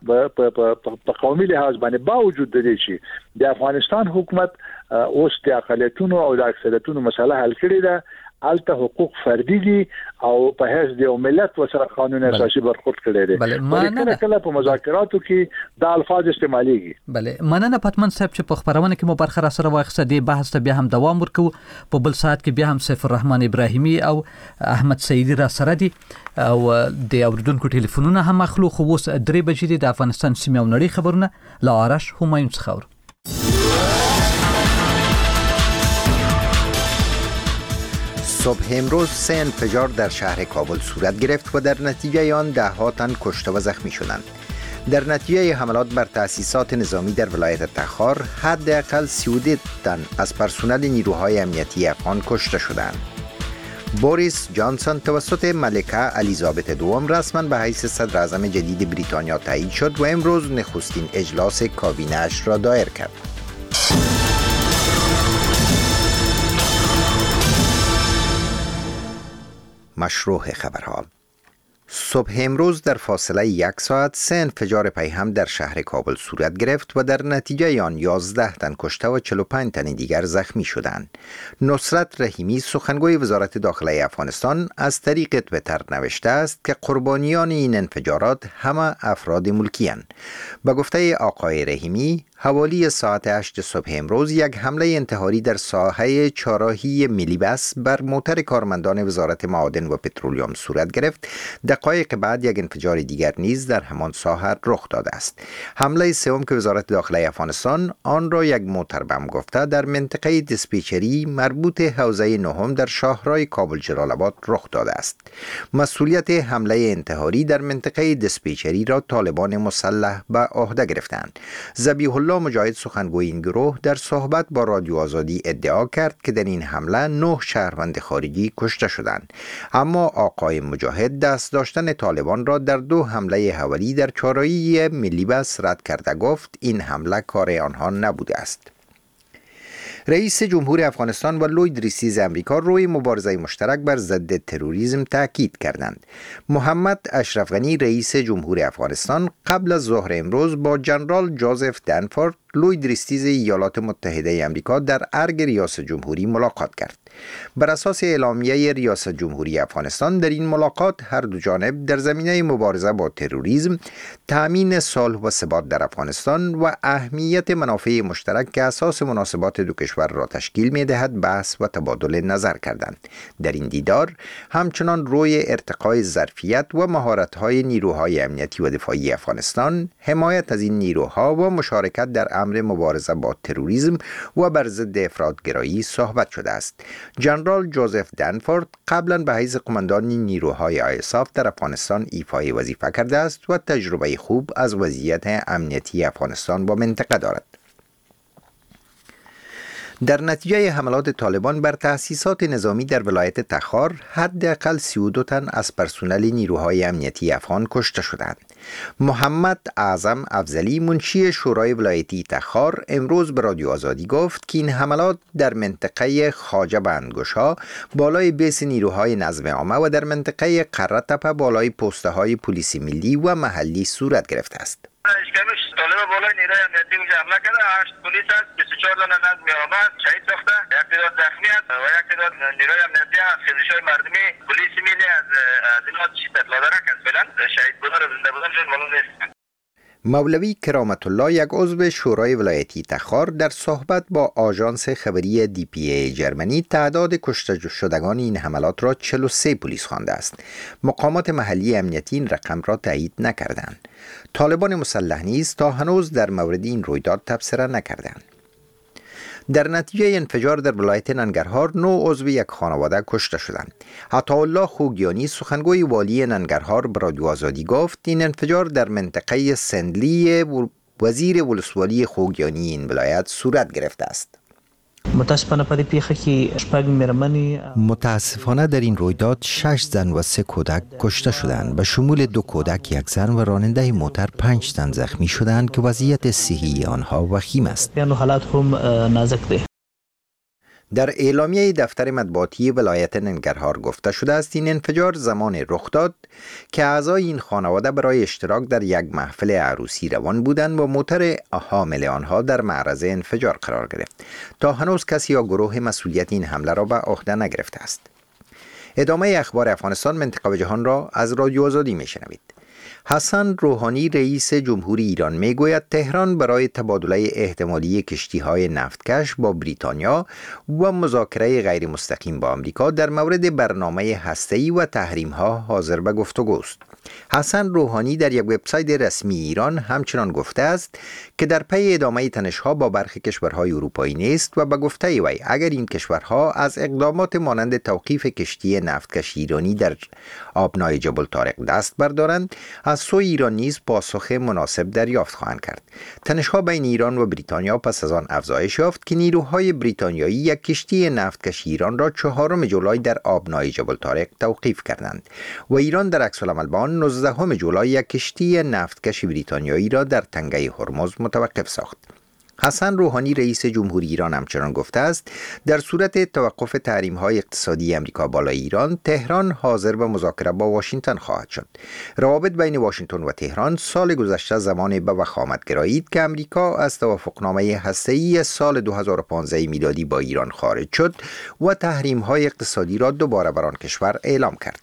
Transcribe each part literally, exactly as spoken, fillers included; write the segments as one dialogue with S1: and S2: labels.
S1: په قومي لحاظ باندې باوجود د دې چې د افغانستان حکومت اوس د اقلیتونو او د اکثریتونو مسله حل کړې ده، الته حقوق فردي دي او په هیڅ د ملت وسره قانون اساسي برخورد کړي دي. کله کله په مذاکراتو کې د الفاظ استعماليږي.
S2: بله مننه پتمن صاحب چې په خبرونه کې مو برخه را سره واخصه دی بحث ته بیا هم دوام ورکو. په بل ساعت کې بیا هم سیف الرحمن ابراهیمی او احمد سیدی را سره دي او د اوریدونکو ټلیفونونه هم اخلو. خو اوس درې بجې دي د افغانستان سیمه او نړۍ خبرونه لا آرش همایون څخه.
S3: صبح امروز سه انفجار در شهر کابل صورت گرفت و در نتیجه آن ده ها تن کشته و زخمی شدند. در نتیجه حملات بر تأسیسات نظامی در ولایت تخار حداقل سی و دو تن از پرسنل نیروهای امنیتی افغان کشته شدند. بوریس جانسون توسط ملکه الیزابت دوم رسما به حیث صدر اعظم جدید بریتانیا تایید شد و امروز نخستین اجلاس کابینه اش را دایر کرد. مشروع خبرها. صبح امروز در فاصله یک ساعت سه انفجار پیهم در شهر کابل صورت گرفت و در نتیجه آن یازده تن کشته و چهل و پنج تن دیگر زخمی شدند. نصرت رحیمی سخنگوی وزارت داخله افغانستان از طریق تویتر نوشته است که قربانیان این انفجارات همه افراد ملکی اند. به گفته آقای رحیمی حوالی ساعت هشت صبح امروز یک حمله انتحاری در ساحه چهارراهی ملیبس بر موتر کارمندان وزارت معادن و پترولیوم صورت گرفت. دقایق بعد یک انفجار دیگر نیز در همان ساحه رخ داده است. حمله سوم که وزارت داخله افغانستان آن را یک موتر بم گفته در منطقه دیسپیچری مربوط حوزه نهم در شاهراه کابل جلال آباد رخ داده است. مسئولیت حمله انتحاری در منطقه دیسپیچری را طالبان مسلح به عهده گرفتند. ذبیح الله مجاهد سخنگوی این گروه در صحبت با رادیو آزادی ادعا کرد که در این حمله نه شهروند خارجی کشته شدند، اما آقای مجاهد دست داشتن طالبان را در دو حمله حوالی در چهارراهی ملیبس رد کرده گفت این حمله کار آنها نبوده است. رئیس جمهور افغانستان و لوید ریسیز امریکا روی مبارزه مشترک بر ضد تروریسم تاکید کردند. محمد اشرف غنی رئیس جمهور افغانستان قبل از ظهر امروز با جنرال جوزف دنفورد لوید ریسیز ایالات متحده امریکا در ارگ ریاست جمهوری ملاقات کرد. بر اساس اعلامیه ریاست جمهوری افغانستان در این ملاقات هر دو جانب در زمینه مبارزه با تروریسم، تأمین صلح و ثبات در افغانستان و اهمیت منافع مشترک که اساس مناسبات دو کشور را تشکیل می‌دهد بحث و تبادل نظر کردند. در این دیدار همچنان روی ارتقای ظرفیت و مهارت‌های نیروهای امنیتی و دفاعی افغانستان، حمایت از این نیروها و مشارکت در امر مبارزه با تروریسم و بر ضد افراطگرایی صحبت شده است. جنرال جوزف دنفورد قبلا به حیث قماندان نیروهای آیساف در افغانستان ایفای وظیفه کرده است و تجربه خوب از وضعیت امنیتی افغانستان و منطقه دارد. در نتیجه حملات طالبان بر تأسیسات نظامی در ولایت تخار حداقل سی و دو تن از پرسنل نیروهای امنیتی افغان کشته شدند. محمد اعظم افضلی منشی شورای ولایتی تخار امروز به رادیو آزادی گفت که این حملات در منطقه خواجه بندگشا بالای بیس نیروهای نظم عامه و در منطقه قره تپه بالای پسته های پلیس ملی و محلی صورت گرفته است.
S4: طالب بالای نیروی امنیتی اونجا حمله کرده، هشت پلیس هست، بیست و چهار تا نظم عامه شهید ساخته، یک تعداد زخمی است و یک تعداد نیروی امنیتی از خیزش‌های مردمی پلیس ملی از از اینا چیز اطلاع داره که فعلا شهید بودن و زنده بودنشون معلوم نیست.
S3: مولوی کرامت الله یک عضو شورای ولایتی تخار در صحبت با آژانس خبری دی پی ای جرمنی تعداد کشته شدگان این حملات را چهل و سه پلیس خوانده است. مقامات محلی امنیتی این رقم را تایید نکردند. طالبان مسلح نیز تا هنوز در مورد این رویداد تبصره نکردند. در نتیجه انفجار در ولایت ننگرهار نو عضو یک خانواده کشته شدند. عطاالله خوگیانی سخنگوی والی ننگرهار به رادیو آزادی گفت این انفجار در منطقه سندلی وزیر ولسوالی خوگیانی این ولایت صورت گرفته است.
S5: متاسفانه په دې پیښه کې شپږ مېرمنې
S3: متاسفانه در این رویداد شش زن و سه کودک کشته شدند. به شمول دو کودک یک زن و راننده موتر پنج تن زخمی شدند که وضعیت صحی آنها وخیم است.
S5: یعنی حالات هم نازک ده.
S3: در اعلامیه دفتر مطبوعاتی ولایت ننگرهار گفته شده است این انفجار زمان رخ داد که اعضای این خانواده برای اشتراک در یک محفل عروسی روان بودند و موتور حامل آنها در معرض انفجار قرار گرفت. تا هنوز کسی یا گروه مسئولیت این حمله را به عهده نگرفته است. ادامه اخبار افغانستان، منطقه و جهان را از رادیو آزادی میشنوید. حسن روحانی رئیس جمهوری ایران میگوید تهران برای تبادله احتمالی کشتی‌های نفتکش با بریتانیا و مذاکره غیر مستقیم با آمریکا در مورد برنامه هسته‌ای و تحریم‌ها حاضر به گفتگوست. حسن روحانی در یک وبسایت رسمی ایران همچنان گفته است که در پی ادامه تنش‌ها با برخی کشورهای اروپایی نیست و به گفته وی اگر این کشورها از اقدامات مانند توقیف کشتی نفتکش ایرانی در آبنای جبل طارق دست بردارند، از سوی ایران نیز پاسخ مناسب دریافت خواهند کرد. تنش‌ها بین ایران و بریتانیا پس از آن افزایش یافت که نیروهای بریتانیایی یک کشتی نفتکش ایران را چهارم جولای در آبنای جبل طارق توقیف کردند و ایران در عکس العمل با آن نوزدهم جولای یک کشتی نفتکش بریتانیایی را در تنگه هرمز متوقف ساخت. حسن روحانی رئیس جمهوری ایران همچنان گفته است در صورت توقف تحریم‌های اقتصادی آمریکا بالای ایران، تهران حاضر به مذاکره با واشنگتن خواهد شد. روابط بین واشنگتن و تهران سال گذشته زمان به وخامت گرایید که آمریکا از توافقنامه هسته‌ای سال دو هزار و پانزده میلادی با ایران خارج شد و تحریم‌های اقتصادی را دوباره بر آن کشور اعلام کرد.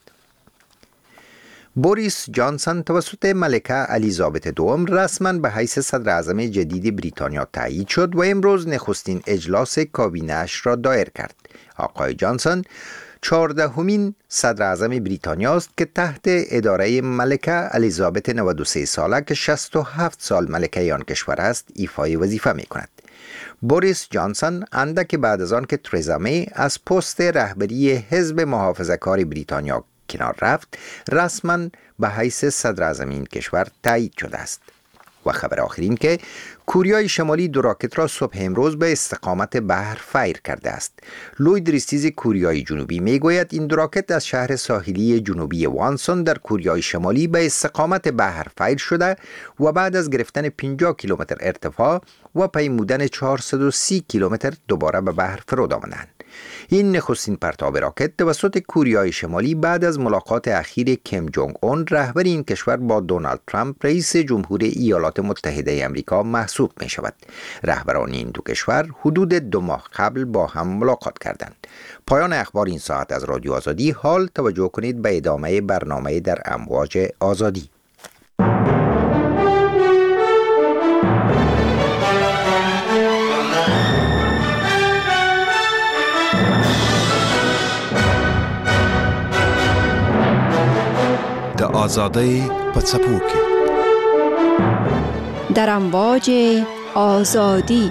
S3: بوریس جانسون توسط ملکه الیزابت دوم رسما به حیث صدر اعظم جدید بریتانیا تایید شد و امروز نخستین اجلاس کابینه‌اش را دایر کرد. آقای جانسون چهاردهمین صدر اعظم بریتانیا است که تحت اداره ملکه الیزابت نود و سه ساله که شصت و هفت سال ملکه آن کشور است ایفای وظیفه می کند. بوریس جانسون اندک بعد از آن که ترزا می از پست رهبری حزب محافظه‌کار بریتانیا کنار رفت، رسما به حیث صدر اعظم این کشور تایید شده است. و خبر آخر این که کوریای شمالی دو راکت را صبح امروز به استقامت بحر فیر کرده است. لوید ریستیز کوریای جنوبی میگوید این دو راکت از شهر ساحلی جنوبی وانسون در کوریای شمالی به استقامت بحر فیر شده و بعد از گرفتن پنجاه کیلومتر ارتفاع و پیمودن چهارصد و سی کیلومتر دوباره به بحر فرود آمدند. این نخستین پرتاب راکت توسط کوریای شمالی بعد از ملاقات اخیر کیم جونگ اون رهبر این کشور با دونالد ترامپ رئیس جمهور ایالات متحده آمریکا محسوب می شود. رهبران این دو کشور حدود دو ماه قبل با هم ملاقات کردند. پایان اخبار این ساعت از رادیو آزادی. حال توجه کنید به ادامه برنامه در امواج آزادی.
S6: د آزادۍ په څپو کې
S7: در امواج آزادی.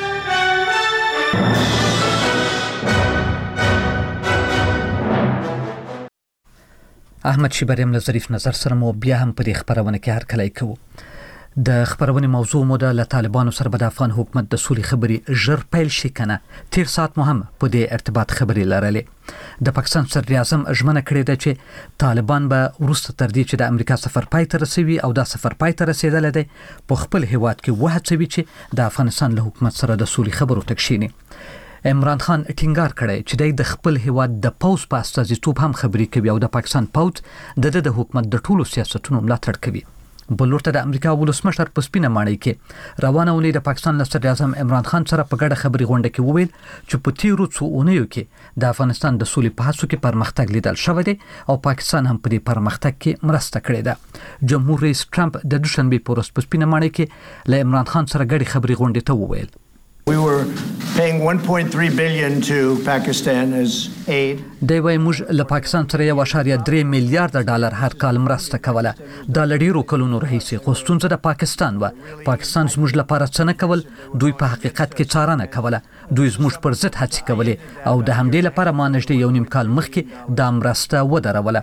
S2: احمد شیبریم له ظریف نظر سره مو بیا هم په دې خبرونه کې هر کله کوو. د خبرونې موضوع مو د طالبانو سره د افغان حکومت د سولې خبرې ژر پیل شي کنه. تیر سات مو هم په دې ارتباط خبرې لرلې. د پاکستان صدر اعظم ژمنه کړې ده چې طالبان به وروسته تر دې چې د امریکا سفر پای ته رسوي او دا سفر پای ته رسیدلی دی په خپل هیواد کې وهڅوي چې د افغانستان له حکومت سره د سولې خبرو ته کښیني. عمران خان ټینګار کړی چې د خپل هیواد د پوز په استازیتوب هم خبرې کوي او د پاکستان پوز د د حکومت د ټولو سیاستونو ملاتړ کوي. بلورته د امریکا ولسمشر په سپینه ماڼۍ کې روانه ونې د پاکستان له صدر اعظم عمران خان سره په ګډه خبري غونډه کې وویل چې په تیرو څو اونیو کې د افغانستان د سولې په هڅو کې پرمختګ لیدل شوی دی او پاکستان هم په دې پرمختګ کې مرسته کړې ده. جمهور رئیس ټرمپ د دوشنبه په ورځ په سپینه ماڼۍ کې له عمران خان سره ګډه خبري غونډه ته وویل
S8: We were paying one point three billion to Pakistan as aid.
S2: دی وای موږ له پاکستان سره یو اشاریه درې میلیارډ ډالر هر کال مرسته کوله. دا لډیرو کلونو راهیسې خو ستونزه د پاکستان و. پاکستان زموږ لپاره څه نه کول، دوی په حقیقت کې څارنه کوله. دوی زموږ پر ضد هڅې کولې او د همدې لپاره ما نږدې یو نیم کال مخکې دا مرسته ودروله.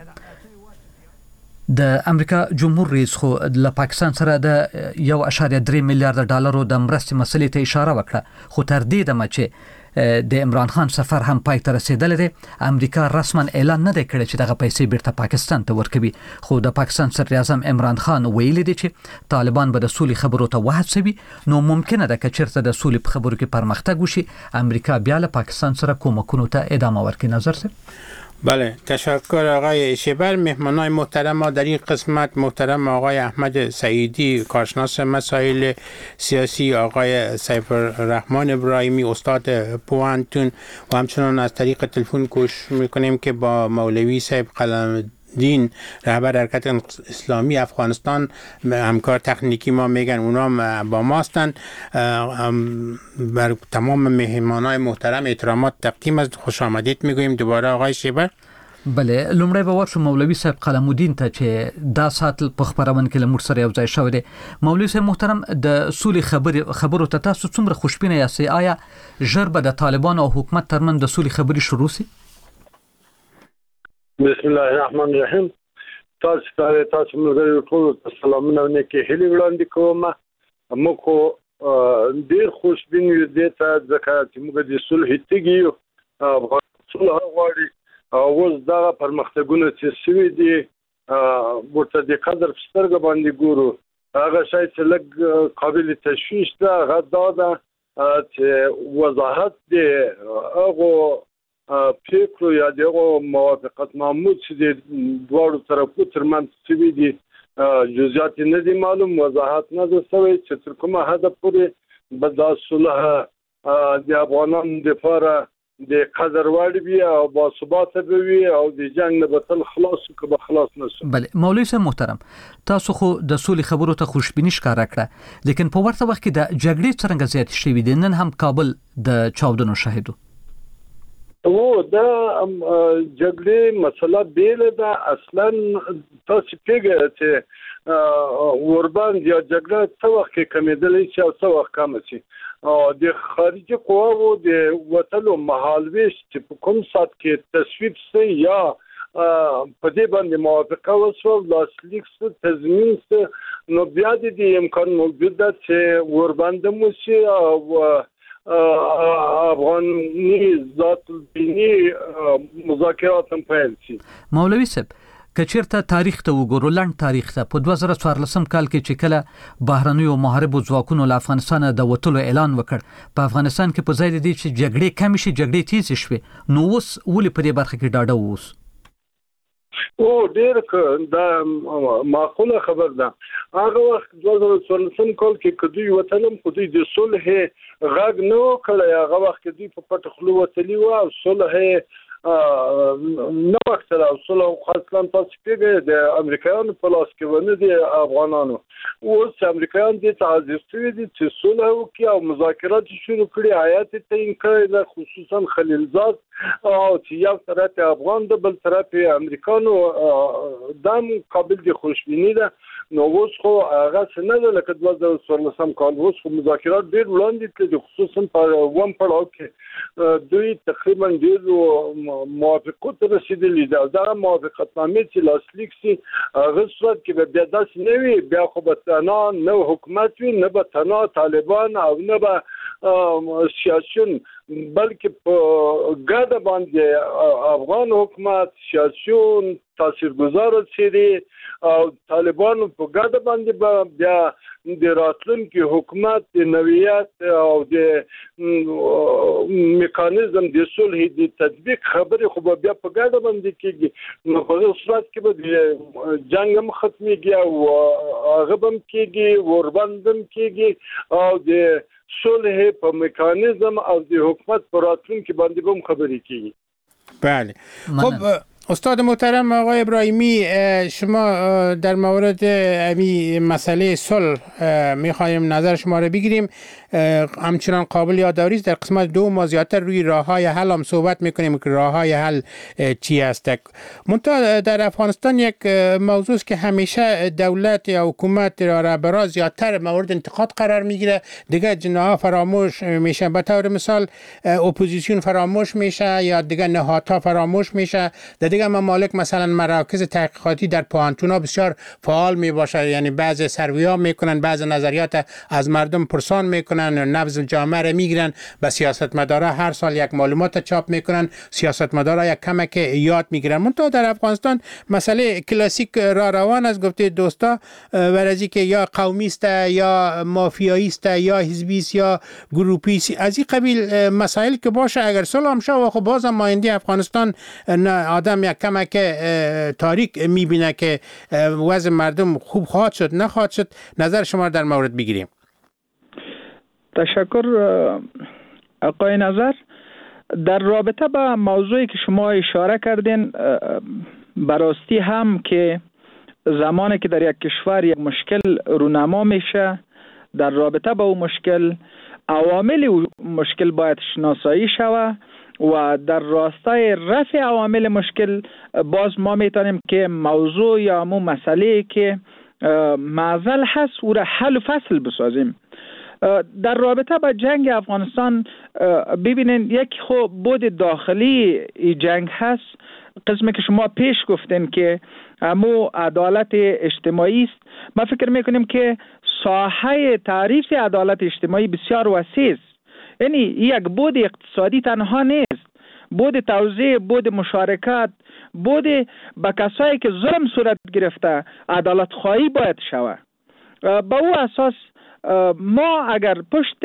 S2: د امریکا جمهور رئیس خو له پاکستان سره د یو اشاریه درې میلیارډ ډالرو د مرستې مسلې ته اشاره وکړه، خو تر دې دمه چې د عمران خان سفر هم پای ته رسیدلی دی. امریکا رسما اعلان نه دی کړی چې دغه پیسې بیرته پاکستان ته ورکوي، خو د پاکستان صدر اعظم عمران خان ویلي دی چې طالبان به د سولې خبرو ته وهڅوي. نو ممکنه ده که چیرته د سولې په خبرو کې پرمختګ وشي، امریکا بیا له پاکستان سره کومکونو ته ادامه ورکړي. نظر سه؟
S9: بله، تشکر آقای شیبر. مهمانای محترم ما در این قسمت محترم آقای احمد سعیدی کارشناس مسائل سیاسی، آقای سیف الرحمن ابراهیمی استاد پوهنتون و همچنان از طریق تلفن کوشش میکنیم که با مولوی صاحب قلم دین رهبر حرکت اسلامی افغانستان همکار تکنیکی ما میگن اونا با ما هستن. بر تمام مهمانای محترم احترامات تقدیم از خوش آمدید میگویم. دوباره آقای شیبر.
S2: بله، لومړی به ورشو مولوي صاحب قلم الدین ته چې دا سات په خبرونه کې لمر سره یو ځای شوی دی. مولوي صاحب محترم، د سولې خبرې خبرو ته تاسو څومره خوشبینه یاست؟ آیا ژر به د طالبان او حکومت ترمن د سولې خبرې شروع شي؟
S10: بسم الله الرحمن الرحیم. تاسو ته تاسو موږ ټول سلامونه او نیکي هیلې وړاندې کوم. موږ ډیر خوشبین یو دي ته ځکه چې موږ د صلح تیږو او صلح غواړي او اوس دا پرمختګونه چې سوي دي ورته د قدر سترګ باندې ګورو. هغه شای چې لږ قابل تشویش ده هغه دا ده چې وضاحت دی هغه فکر یا دغه موافقت نامود چې د دوړو طرفو ترمنځ سوي دي جزئیات نه دي معلوم، وضاحت نه ده شوی چې تر کومه حد پورې به دا صلح د افغانانو لپاره د قدر وړ وي او با ثبات وي او د جنگ نه به تل خلاص که خلاص نشي.
S2: بله مولوي صاحب محترم، تاسو خو د سولې خبرو ته خوشبیني ښکاره کړه، لیکن په ورته وخت کې د جګړې څرنګه زیاتې شوي دي؟ نن هم کابل د چاودنو شاهد و.
S10: او دا جګړې مسله بیل ده. اصلا تاسو پیګه چې وربان یا جګړه څو وخت کې کمیدلې چې او څو وخت کم شي. د خارجي قواو د وټلو مهالويش چې په کوم سات کې تصویب سي یا په دې باندې موافقه وشو لاسلیک څه تضمین څه نو بیا د امکان موجود ده چې ورباند مو شي او افغاني ذات الدینی مذاکرات هم پیل شي.
S2: مولوي صاحب، کچیرته تاریخ ته وګورو، لنډ تاریخ ته، په دوه زره څوارلسم کال کې چې کله بهرنیو محاربو ځواکونو له افغانستان د وټلو اعلان وکړ، په افغانستان کې په ځای د دې چې جګړې کم شي جګړې تیز شوې، نو اوس ولې په دې برخه کې ډاډه اوس؟
S10: او ډیر ک دا معقوله خبر ده. هغه وخت دوه زره څوارلسم کال کې کدی وطنم خو دوی د صلح غږ نه کړی. هغه وخت کې دوی په پټ خلو وتلی و او صلح نو وخت او صلح خاصه تاسو پیګه د امریکایانو په لاس کې ونه دي افغانانو. اوس امریکایان دې تعذير شوی دي چې صلح وکړي او مذاکرات شروع کړي. آیات ته انکار خصوصا خلیلزاد او چې یو طرف افغان د بل طرف امریکانو دام قابل دي خوشبینی ده. نو اوس خو هغه څنګه ده لکه دوه زره څوارلسم کال اوس خو مذاکرات ډېر وړاندې تللي، خصوصا په وم پړاو کې دوی تقریبا ډېر موافقو ته رسېدلي ده. دا موافقتنامې چې لاسلیک سي هغه صورت کې به بیا داسې نه وي، بیا خو به تنها نه حکومت وي نه به تنها طالبان او نه به سیاسیون، بلکې په ګډه باندې افغان حکومت سیاسیون تاثیرګذار اوسېدي او طالبان په ګډه باندې بیا د راتلونکي حکومت د نوعیت او د میکانیزم د صلح د تطبیق خبرې خو بیا په ګډه باندې کېږي. نو په دې صورت کې به جنګ هم ختمېږي او هغه هم کېږي، وربند هم کېږي او د صلح په میکانیزم او د حکومت په راتلونکي باندې هم خبرې کېږي.
S9: بله خب استاد محترم آقای ابراهیمی، شما در مورد امی مسئله صلح میخوایم نظر شما رو بگیریم. همچنان قابل یادآوری است در قسمت دو ما زیادتر روی راههای حل هم صحبت میکنیم که راههای حل چی است. منتها در افغانستان یک موضوع است که همیشه دولت یا حکومت را رهبران زیادتر مورد انتقاد قرار میگیره، دیگه جناها فراموش میشه. به طور مثال اپوزیسیون فراموش میشه یا دیگه نهادها فراموش میشه، دیگه دیگه ممالک مثلا مراکز تحقیقاتی در پوهنتون‌ها بسیار فعال می باشه، یعنی بعضی سروی‌ها میکنن، بعضی نظریات از مردم پرسان میکنن، نبض جامعه را میگیرن، به سیاستمدارا هر سال یک معلومات چاپ میکنن، سیاستمدارا یک کمک یاد میگیرن. منتها در افغانستان مسئله کلاسیک را روان است، گفته دوستا، ورزی که یا قومی است یا مافیایی است یا حزبی است یا گروپی است، از این قبیل مسائل که باشه اگر صلح هم شود خب بازم ماینده افغانستان آدم یک کمک تاریک میبینه که وضع مردم خوب خواهد شد نخواهد شد. نظر شما در مورد بگیریم.
S11: تشکر آقای نظر. در رابطه با موضوعی که شما اشاره کردین، براستی هم که زمانی که در یک کشور یک مشکل رونما میشه، در رابطه با اون مشکل عوامل اون مشکل باید شناسایی شود و در راستای رفع عوامل مشکل باز ما میتونیم که موضوع یا همون مسئله که معضل هست او را حل و فصل بسازیم. در رابطه با جنگ افغانستان ببینین یک خب بود داخلی جنگ هست، قسمی که شما پیش گفتین که همو عدالت اجتماعی است. ما فکر میکنیم که ساحه تعریف عدالت اجتماعی بسیار وسیع است، یعنی یک بود اقتصادی تنها نیست، بود توزیع، بود مشارکت، بود به کسایی که ظلم صورت گرفته عدالت خواهی باید شود. با او اساس ما اگر پشت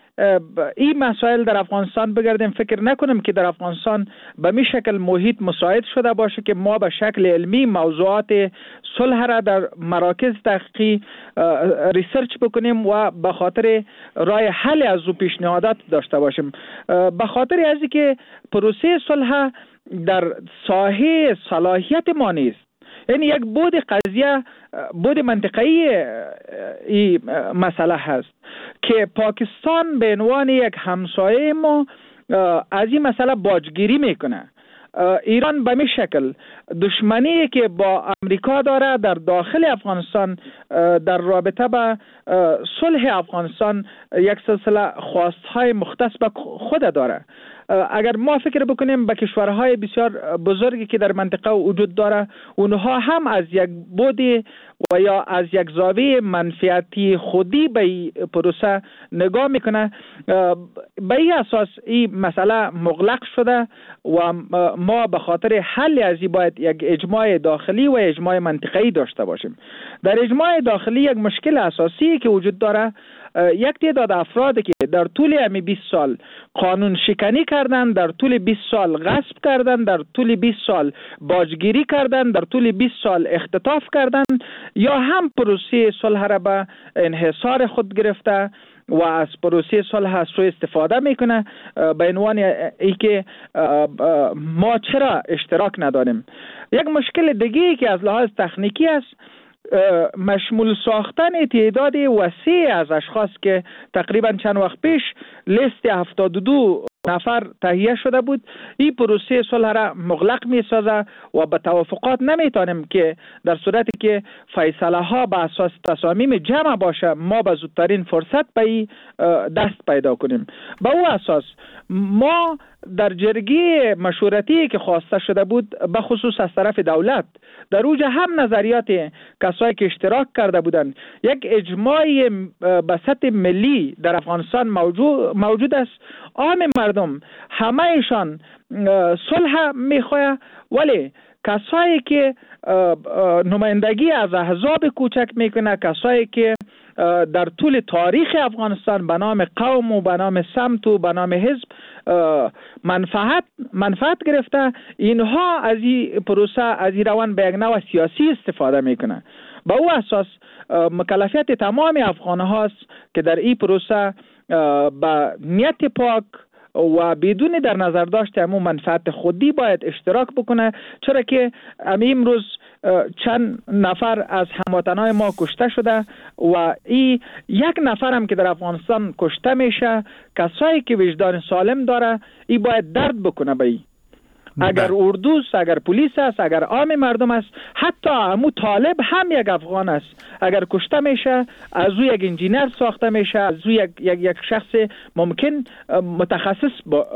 S11: این مسائل در افغانستان بگردیم، فکر نکنیم که در افغانستان به می شکل محیط مساعد شده باشه که ما به شکل علمی موضوعات صلح را در مراکز تحقیقی ریسرچ بکنیم و به خاطر راه حل از او پیشنهادات داشته باشیم. به خاطر از اینکه پروسه صلح در ساحه صلاحیت ما نیست، یعنی یک بود قضیه بود منطقه‌ای این مسئله هست که پاکستان به عنوان یک همسایه ما از این مسئله باجگیری میکنه. ایران به می شکل دشمنی که با امریکا داره در داخل افغانستان در رابطه با صلح افغانستان یک سلسله خواستهای مختص به خود داره. اگر ما فکر بکنیم به کشورهای بسیار بزرگی که در منطقه وجود داره، اونها هم از یک بودی و یا از یک زاویه منفعتی خودی به پروسه نگاه میکنه. به این اساس این مسئله مغلق شده و ما به خاطر حل از این باید یک اجماع داخلی و اجماع منطقه‌ای داشته باشیم. در اجماع داخلی یک مشکل اساسی که وجود داره، یک تعداد افرادی که در طول همی بیست سال قانون شکنی کردن، در طول بیست سال غصب کردن، در طول بیست سال باجگیری کردن، در طول بیست سال اختطاف کردن، یا هم پروسه صلح را به انحصار خود گرفته و از پروسه صلح سوء استفاده میکنه به عنوان ای که ما چرا اشتراک نداریم. یک مشکل دیگه که از لحاظ تکنیکی است، مشمول ساختن تعداد وسیع از اشخاص که تقریبا چند وقت پیش لیست هفتاد و دو نفر تهیه شده بود، این پروسه صلح را مغلق می سازه و به توافقات نمی تانیم که در صورتی که فیصله ها به اساس تصامیم جمع باشه ما به زودترین فرصت به این دست پیدا کنیم. به او اساس ما در جرگه مشورتی که خواسته شده بود به خصوص از طرف دولت، در اوج هم نظریات کسایی که اشتراک کرده بودند، یک اجماع به سطح ملی در افغانستان موجود, موجود است. عام مردم همه ایشان صلح میخواه، ولی کسایی که نمایندگی از احزاب کوچک میکنه، کسایی که در طول تاریخ افغانستان به نام قوم و به نام سمت و به نام حزب منفعت منفعت گرفته، اینها از این پروسه از این روان به یک نوع سیاسی استفاده میکنه. با او اساس مکلفیت تمام افغان هاست که در این پروسه با نیت پاک و بدون در نظر داشت همون منفعت خودی باید اشتراک بکنه، چرا که امروز چند نفر از هموطنای ما کشته شده و این یک نفر هم که در افغانستان کشته میشه، کسایی که وجدان سالم داره این باید درد بکنه به این. اگر اردوست، اگر پلیس است، اگر عام مردم است، حتی همو طالب هم یک افغان است. اگر کشته میشه از او یک انجینر ساخته میشه، از او یک, یک, یک شخص ممکن متخصص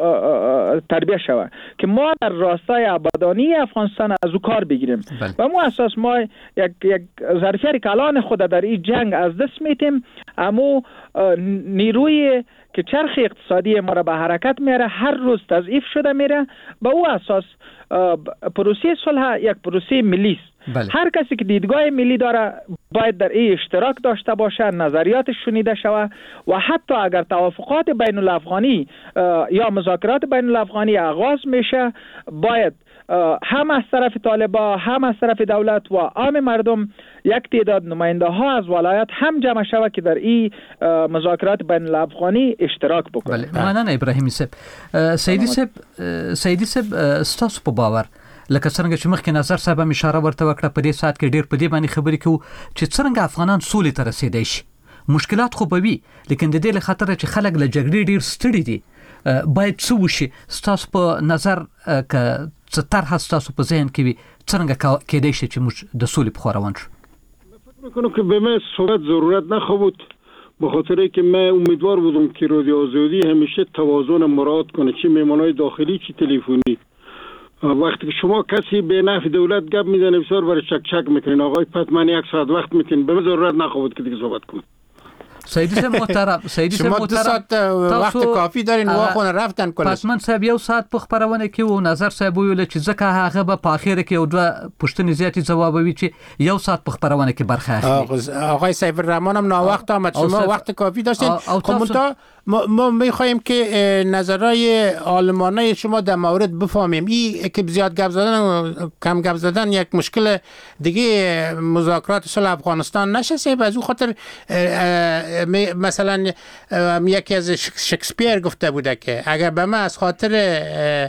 S11: تربیه شود که ما در راستای آبادانی افغانستان از او کار بگیریم. بله. و مو اساس ما یک, یک ظرفیت کلان خود در این جنگ از دست میتیم. امو نیروی که چرخ اقتصادی ما را به حرکت میاره هر روز تضعیف شده میره. به او اساس پروسه صلح یک پروسه ملی است. بله. هر کسی که دیدگاه ملی داره باید در این اشتراک داشته باشه، نظریاتش شنیده شود و حتی اگر توافقات بین الافغانی یا مذاکرات بین الافغانی آغاز میشه باید هم از طرف طالبا هم از طرف دولت و عام مردم یک تعداد نماینده ها از ولایت هم جمع شود که در این مذاکرات بین الافغانی اشتراک بکنه.
S2: بله مننه ابراهیمی صاحب. سیدی صاحب سیدی صاحب ستاسو په باور لکه څنګه چې مخکې نظر صاحب هم اشاره ورته وکړه په دې ساعت کې ډیر په دې باندې خبرې کوو چې څنګه افغانان سولې ته رسیدای شي. مشکلات خو به وي لیکن د دې له خاطر چې خلک له جګړې ډیر ستړي دي باید څه وشي. ستاسو په نظر که څه طرح ستاسو په ذهن کې وي څنګه کېدای شي چې موږ د سولې په خوا روان شو؟
S12: فکر میکنم که به من صحبت ضرورت نخواهد به خاطر که من امیدوار بودم که رادیو آزادی همیشه توازن مراعات کنه، چه مهمانای داخلی چه تلفنی. وقتی که شما کسی به نفع دولت گپ میزنه بسیار برای چک چک میکنین. آقای پتمن یک ساعت وقت میکنین، به من ضرورت نخواهد که دیگه صحبت کنم.
S2: سیدی صاحب محترم، سیدی صاحب محترم،
S9: شما دو ساعت وقت کافی دارین واخونه رفتن کله.
S2: پتمن صاحب یو ساعت په خبرونه کې و نظر صاحب ویل چې ځکه هغه به په اخر کې او دوه پوښتنې زیاتې جوابوي چې یو ساعت په خبرونه کې برخه اخلي.
S9: آقای سیف الرحمن هم ناوقت آمد، شما وقت کافی داشتین. خب ما ما میخوایم که نظرهای آلمانای شما در مورد بفهمیم. این که زیاد گپ زدن و کم گپ زدن یک مشکل دیگه مذاکرات صلح افغانستان نشه. از اون خاطر مثلا یکی از شکسپیر گفته بوده که اگر به من از خاطر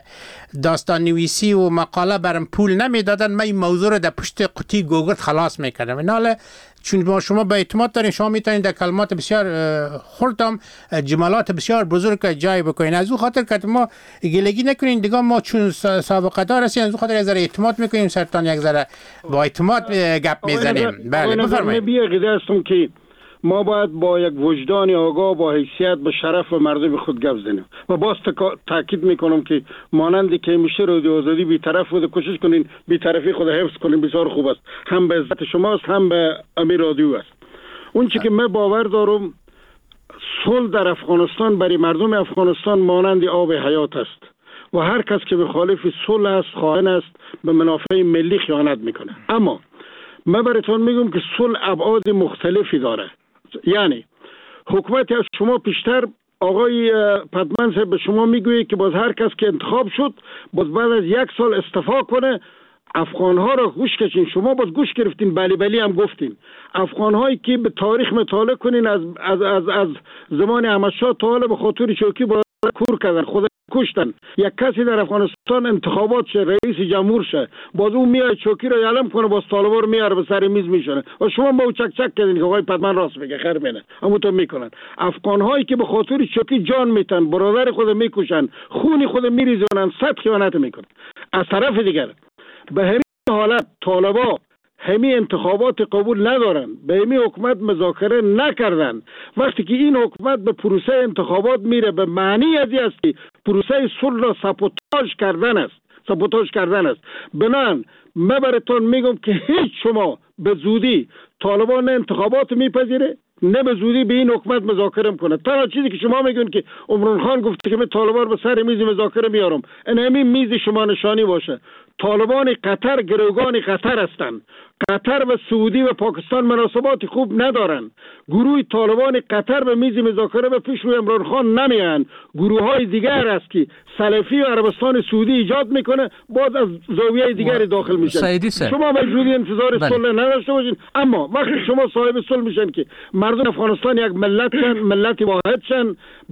S9: داستان نویسی و مقاله برام پول نمیدادن من این موضوع رو در پشت قوطی گوگل خلاص میکردم. ایناله چون ما شما به اعتماد دارین، شما میتونید در کلمات بسیار خردم جملات بسیار بزرگ جای بکنین. از اون خاطر که ما گلگی نکنین دیگه، ما چون سابقه دار هستیم از اون خاطر یک ذره اعتماد میکنیم، سرتان یک ذره با اعتماد گپ میزنیم. بله بفرمایید.
S12: من بیعقیده هستم که ما باید با یک وجدان آگاه با حیثیت به شرف و مردم خود گپ زنیم و باز تاکید میکنم که مانندی که میشه رادیو آزادی بی‌طرف بود کوشش کنین بی‌طرفی خود حفظ کنین، بسیار خوب است. هم به عزت شماست هم به امیر رادیو است. اون چیزی که من باور دارم صلح در افغانستان برای مردم افغانستان مانند آب حیات است و هر کس که مخالف صلح است خائن است، به منافع ملی خیانت میکنه. اما من براتون میگم که صلح ابعاد مختلفی داره. یعنی حکومت از شما پیشتر آقای پتمن صاحب به شما میگویه که باز هر کس که انتخاب شد باز بعد از یک سال استعفا کنه، افغانها را گوش کشین. شما باز گوش گرفتین، بلی بلی هم گفتین. افغانهایی که به تاریخ مطالعه کنین از از از, از زمان احمدشاه تا حالا به خاطر چوکی با کور کردن، خود کشتن. یک کسی در افغانستان انتخابات شه، رئیس جمهور شه، باز اون میاد چوکی رو یلم کنه، باز طالبا رو میاره به سر میز میشونه و شما با چک چک کردین که آقای پتمن راست میگه، خیر بینه اما تو میکنن. افغان هایی که به خاطر چوکی جان میتن، برادر خود میکشن، خون خود میریزونن، صد خیانت میکنن. از طرف دیگر به همین حالت طالبا همین انتخابات قبول ندارن، به همین حکومت مذاکره نکردن. وقتی که این حکومت به پروسه انتخابات میره به معنی ازی است که پروسه صلح را سابوتاژ کردن است، سابوتاژ کردن است. بنان من براتون میگم که هیچ شما به زودی طالبان نه انتخابات میپذیره نه به زودی به این حکومت مذاکره میکنه. تنها چیزی که شما میگن که عمران خان گفته که من طالبان به سر میز مذاکره میارم، این همین میز شما نشانی باشه. طالبان قطر گروگان قطر هستند. قطر و سعودی و پاکستان مناسبات خوب ندارن. گروه طالبان قطر به میز مذاکره به پیش روی عمران خان نمیان. گروه های دیگر است که سلفی و عربستان سعودی ایجاد میکنه، باز از زاویه دیگری داخل میشن. شما مجبوری انتظار صلح نداشته باشین. اما وقتی شما صاحب صلح میشن که مردم افغانستان یک ملت شن، ملت واحد شن،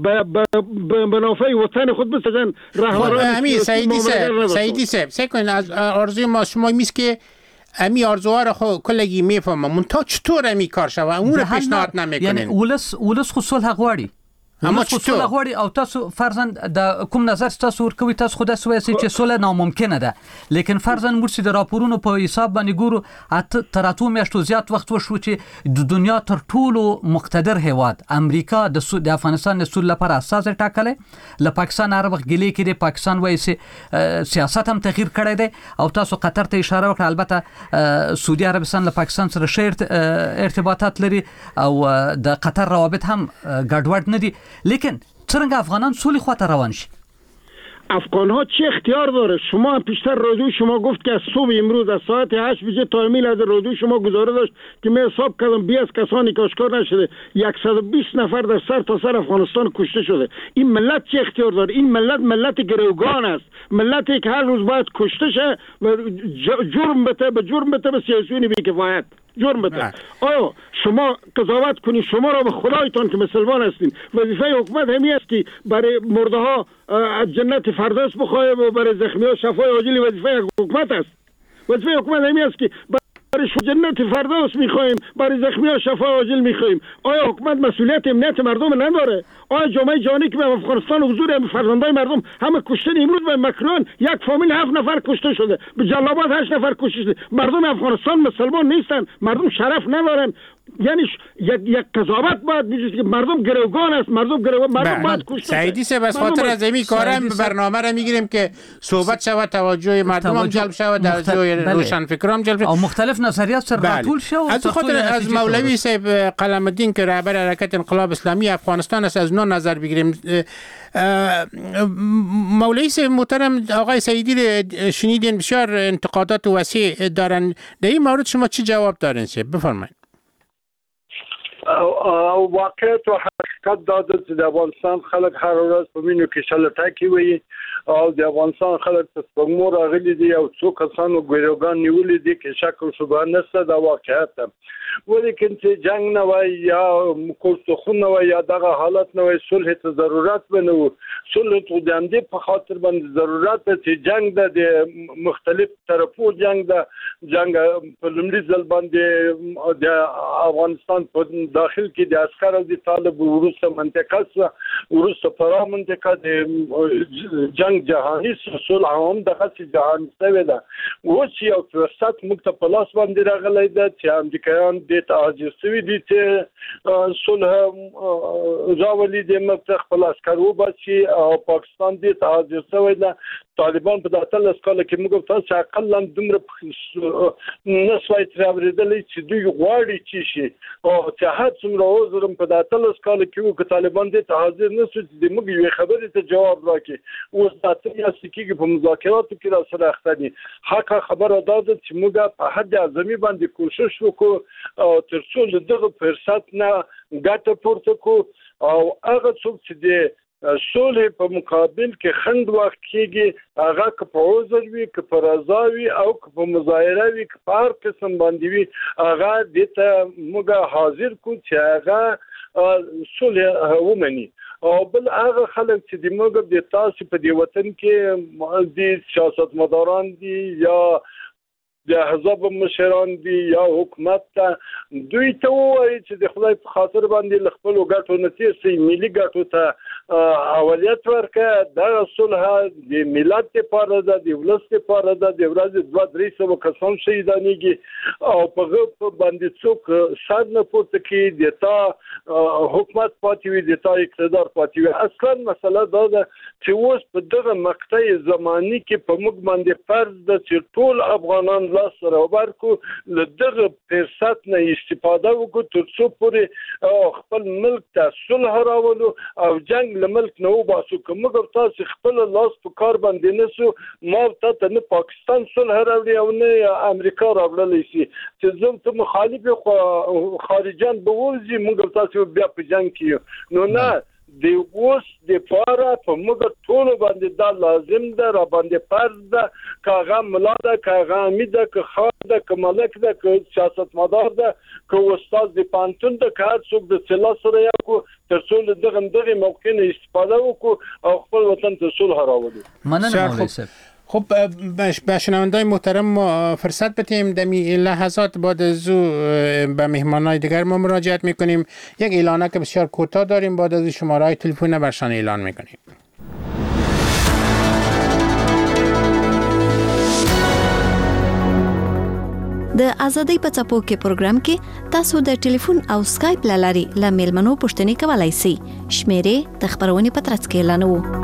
S12: به منافع وطن خود بسازن.
S9: رهبران سعیدی صاحب سعیدی صاحب سکن از آرزوی ما شما میست که امی آرزوها را خو کلگی میفهمم، منتها چطور امی کار شوه اون رو پیشنهاد نمیکنین؟
S2: یعنی اولس اولس خو صلح غواړي
S9: اما
S2: چې څه غوړي او تاسو فرضاً د کوم نظر تاسو ورکوي تاسو خو د سواسي چې سوله ناممکنه ده لیکن فرضاً مرسي د راپورونو په حساب باندې ګورو اته تر اته میاشتو زیات وخت وشو چې د دنیا تر ټولو مقتدر هیواد امریکا د د افغانستان د سولې لپاره اساس ټاکلې له پاکستان هر وخت ګلې کړي پاکستان وایي چې سیاست هم تغییر کړی دی او تاسو قطر ته اشاره وکړه البته سعودي عربستان له پاکستان سره ښه ارتباطات لري او د قطر روابط هم ګډوډ نه دي لیکن څنګه افغانان سولې خواته روان شي؟
S12: افغان ها چه اختیار داره؟ شما پیشتر رادیو شما گفت که از صبح امروز از ساعت هشت بجه تا میل از رادیو شما گزارش داشت که من حساب کردم بیست کسانی که آشکار نشده صد و بیست نفر در سر تا سر افغانستان کشته شده. این ملت چه اختیار داره؟ این ملت ملت گروگان است، ملتی که هر روز باید کشته شه و جرم بده به جرم بده به سیاسیون بی‌کفایت جرم بده. آیا شما قضاوت کنید؟ شما را به خدایتان که مسلمان هستین وظیفه حکومت همین است که برای مرده ها از جنت فردوس بخواه و برای زخمی ها شفای عاجل وظیفه حکومت است. وظیفه حکومت همین است که برای جنت فردوس میخوایم، برای زخمی ها شفای عاجل میخوایم. آیا حکومت مسئولیت امنیت مردم نداره؟ آیا جامعه جهانی که به افغانستان حضور فرزندای مردم همه کشته؟ امروز به مکران یک فامیل هفت نفر کشته شده، به جلال‌آباد هشت نفر کشته شده. مردم افغانستان مسلمان نیستن، مردم شرف ندارن. یعنی یک یک قضاوت باید میشه که مردم گروگان است، مردم گروگان مردم باید کشته.
S9: سعیدی سه بس خاطر از امی کارم برنامه را میگیریم که صحبت شود، توجه مردم هم جلب شود، توجه روشنفکران جلب شود،
S2: او مختلف نظریات سر راټول شو.
S9: از خاطر از مولوی صاحب قلم الدین که رهبر حرکت انقلاب اسلامی افغانستان است از نو نظر بگیریم. مولوی صاحب محترم آقای سعیدی شنیدین بسیار انتقادات وسیع دارن، در این مورد شما چی جواب دارین؟ بفرمایید.
S10: او واقعیت و حقیقت داده چې د افغانستان خلک هر ورځ په مینو کې شلټکي وي او د افغانستان خلک په سپمو راغلي دي او څو کسانو ګروګان نیولې دي کې شک او شبهه نشته. دا واقعیت ده، ولیکن چې جنگ نه وای یا کوڅخون نه وای یا دغه حالت نه وای صلح ته ضرورت بنو. صلح ته د همدې په خاطر باندې ضرورت ده چې جنگ د مختلف طرفو جنگ ده. جنگ په لومړي ځل باندې د افغانستان په داخل کې د عسكر او د طالب وروسته منطقه سره وروسته فرا منطقه د جنگ جهاني صلح هم دغه جهاني شوی ده. اوس یو فرصت موږ ته په لاس باندې راغلی ده چې امریکایان د تعجز شوي دي چې صلح راولي د موږ خپل عسكر وباسي او پاکستان د تعجز شوی ده. طالبان په داتل سکاله کې موږ تاسو اقلا دومره نسوای ترابریدلی چې دوی غواړي چې شي او چې هر څومره وزرم په داتل سکاله کې وو طالبان دې حاضر نه شو چې موږ یو خبرې ته جواب راکړي. اوس تاسو یې سکیږي په مذاکراتو کې را سره اخته دي. حق خبره ده چې موږ په حد اعظمي باندې کوشش وکړو او تر څو دغه فرصت نه ګټه پورته کو او هغه څوک چې د صلح په مقابل کې خند وخت کېږي هغه که په عذر وي که په رضا وي او که په مظاهره وي که په هر قسم باندې وي هغه دې ته موږ حاضر کو چې هغه صلح ومني. او بل هغه خلک چې د موږ د تاسو په دې وطن کې د سیاستمداران دي یا د حزب مشران دي یا حکومت ته دوی ته وایي چې د خدای په خاطر باندې خپل ګټو نه تیسي ملي ګټو ته اولویت ورکړه. دا صلح د ملت لپاره ده، د ولس لپاره ده. د ورځې دوه درې سوه کسان شهیدانېږي او په هغه باندې څوک سر نه پورته کوي د تا حکومت پاتې وي د تا اقتدار پاتې وي. اصلا مسله دا ده چې اوس په دغه مقطع زماني کې په موږ باندې فرض ده چې ټول افغانان لاس راوبر کو له دغه فرصت نه استفاده وکړو تر څو پورې خپل ملک ته صلح راولو او جنگ له ملک نه وباسو. که موږ تاسو خپل لاس په کار باندې نسو ما ته نه پاکستان صلح راوړي او نه امریکا راوړلی شي چې زم ته مخالف خارجان به وځي موږ تاسو بیا په جنگ کې نو نه د اوس د پاره په موږ ټول باندې دا لازم ده را باندې فرض ده که هغه ملا ده که هغه امید ده که خان ده که ملک ده که سیاستمدار ده که استاد د پانتون ده که هر څوک د سلا سره یو کو تر څو له دغه دغه موقع نه استفاده وکړو او خپل وطن ته صلح راوړو.
S2: مننه مولوی صاحب.
S9: خب به شنوندای محترم ما فرصت بدیم دمی لحظات بعد از او به مهمانای دیگر ما مراجعت میکنیم. یک اعلانه که بسیار کوتاه داریم، بعد از شماره تلفن برشان اعلان میکنیم.
S13: د ازادۍ په څپو کې پروګرام کې تاسو د ټلیفون او سکایپ لاري ل میلمنو پوښتنې کولای شئ. شمیرې د خبرونې په ترڅ کې اعلانوو.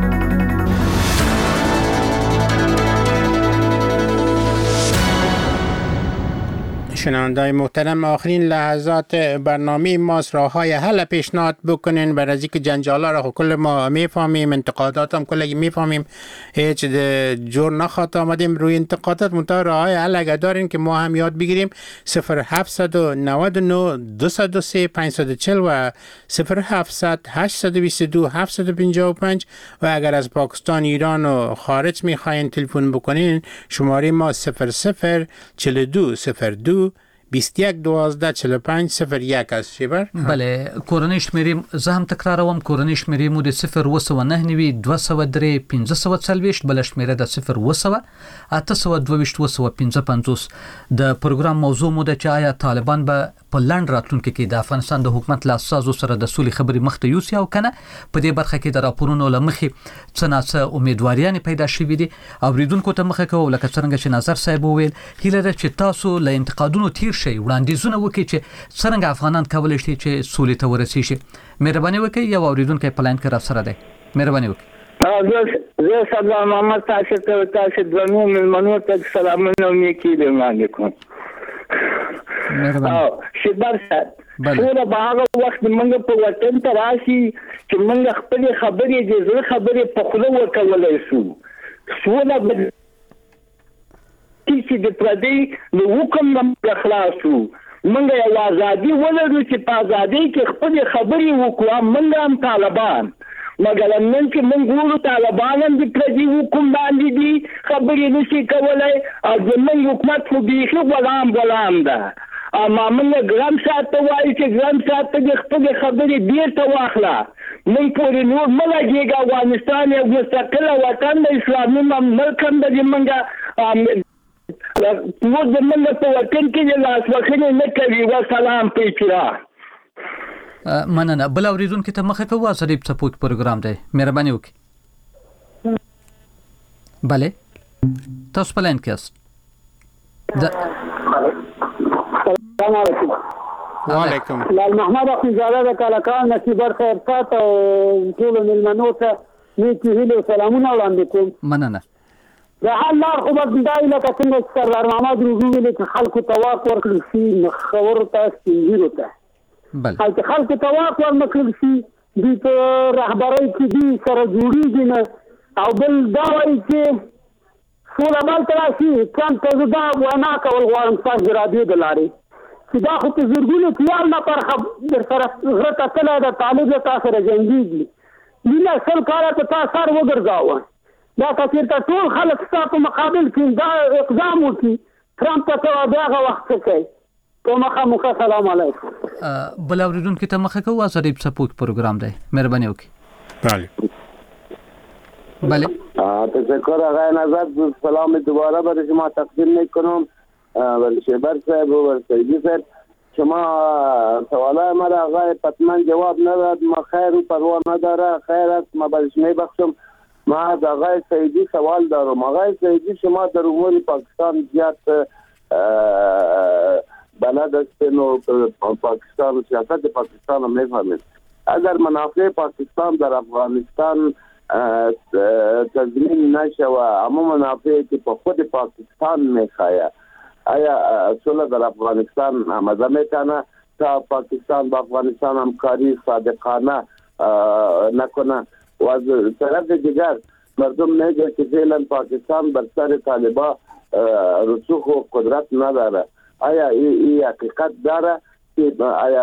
S9: شنوندای محترم، آخرین لحظات برنامه ماست. راه‌های حل پیشنهاد بکنین برای از اینکه جنجالا را کل ما میفهمیم، انتقادات هم کلی میفهمیم، هیچ جور نخواد آمدیم روی انتقادات، منتها راه‌های حل اگر دارین که ما هم یاد بگیریم. صفر هفت نه نه دو صفر سه پنج چهار صفر و صفر هفت هشت دو دو هفت پنج پنج و اگر از پاکستان، ایران و خارج میخواین تلفن بکنین شماره ما صفر صفر چهل و دو صفر دو بیست و یک دوازده چهل و پنج صفر یک است. شیبر
S2: بله، کورنۍ شمیرې زه هم تکراروم. کورنۍ شمیرې مو د صفر اوه سوه نهه نوي دوه سوه درې پنځه سوه څلوېښت، بله شمیره د صفر اوه سوه اته سوه دوه ویشت اوه سوه پنځه پنځوس. د پروګرام موضوع مو ده چې آیا طالبان به په لنډ راتلونکي کې د افغانستان د حکومت له اساسو سره د سولې خبرې مخ ته یوسي او کنه. په دې برخه کې د راپورونو له مخې څه ناڅه امیدواریانې پیدا شوې دي. اوریدونکو ته مخه کوو لکه څنګه چې نظر صاحب وویل، هیله ده چې تاسو له انتقادونو تیر شئ، وړاندیزونه وکړئ چې څنګه افغانان کولی شي چې سولې ته ورسیږي. مهرباني وکړئ، یو اوریدونکی په لاین کې را سره دی. مهرباني وکړئ.
S14: زه سلام محمد تاسو ته تاسو دوه مېلمنو ته سلامونه او نیکي وړاندې کوم.
S2: مهرباني.
S14: شبر صاحب، سوله به هغه وخت موږ په وطن ته راشي چې موږ خپل خبرې د زړه خبرې په خوله ورکولای شو. سوله به چې د پردي له حکم نه خلاصو. موږ یو ازادي ولرو چې په ازادۍ کې خپل خبرې وکړو. موږ هم طالبان، مګر نن چې موږ ګورو طالبان هم د پردي حکم باندې دي، خبرې نشي کولای او زموږ حکومت خو بیخي غلام غلام ده. اما موږ ګرام ساته وایي چې ګرام ساته د خپل خبرې بیرته واخله. موږ پورې نور مه لګېږه. افغانستان یو مستقله وطن د اسلامي ملک هم د موږ نور د موږ په وطن کې د لاسوهنې نه کوي. وسلام په احترام.
S2: مننه. بل اوریدونکو ته مخه کوو. ازادۍ په څپو کې پروګرام دی. مهرباني وکړئ. بله، تاسو په لاین کې یاست.
S14: السلام علیکم.
S9: وعلیکم.
S14: لال محمد اخوندزاده د کلکان نصیبر خیر سات او ټولو مېلمنو ته نیکې هیلې او سلامونه وړاندې کوم.
S2: مننه.
S14: د حل لار خو بس دا لکه څنګه چې سردار محمد روزي ویلي چې خلکو ته واک ورکړل شي، مخورو ته، سپین ږیرو ته. او چې خلکو ته واک ورنکړل شي، دوی په رهبرۍ کې دي سره جوړېږي نه. او بل دا وایي چې سوله بلته راشي. ټرمپ ته زه دا وینا کول غواړم ستاسو د راډیو د لارې چې دا خو په زرګونو کیال نفر در سره غره تللی د طالب له تا سره جنګېږي. مینه سل کاله ته تا سر وګرځاوه. دا که چېرته ټول خلک ستا په مقابل کې دا اقدام وکړي، ټرمپ ته ته بیا هغه وخت څه کوي؟ په مخه مخه. سلام علیکم.
S2: بل اوریدونکو ته مخه کوو. ازادۍ په څپو کې پروګرام دی. مهرباني وکړئ.
S9: بله
S2: بله.
S10: تشکر آقای نظر. سلام دوباره برای شما تقدیم میکنم. ولی شیبر صاحب و سیدی صاحب، شما سوالای مرا آقای پتمن جواب نداد. ما خیر و پروا نداره، خیر است، ما برش میبخشم. ما از آقای سیدی سوال دارم. آقای سیدی، شما در امور پاکستان زیاد بلد هستین و پاکستان و سیاست پاکستان رو میفهمید. اگر منافع پاکستان در افغانستان تضمین نشه و اما منافعی که په خود پاکستان میخواه، آیا صلح در افغانستان آماده میکنه تا پاکستان با افغانستان همکاری صادقانه نکنه؟ و از طرف دیگر مردم میگه که فعلا پاکستان بر سر طالبان رسوخ و قدرت نداره. آیا این حقیقت داره که آیا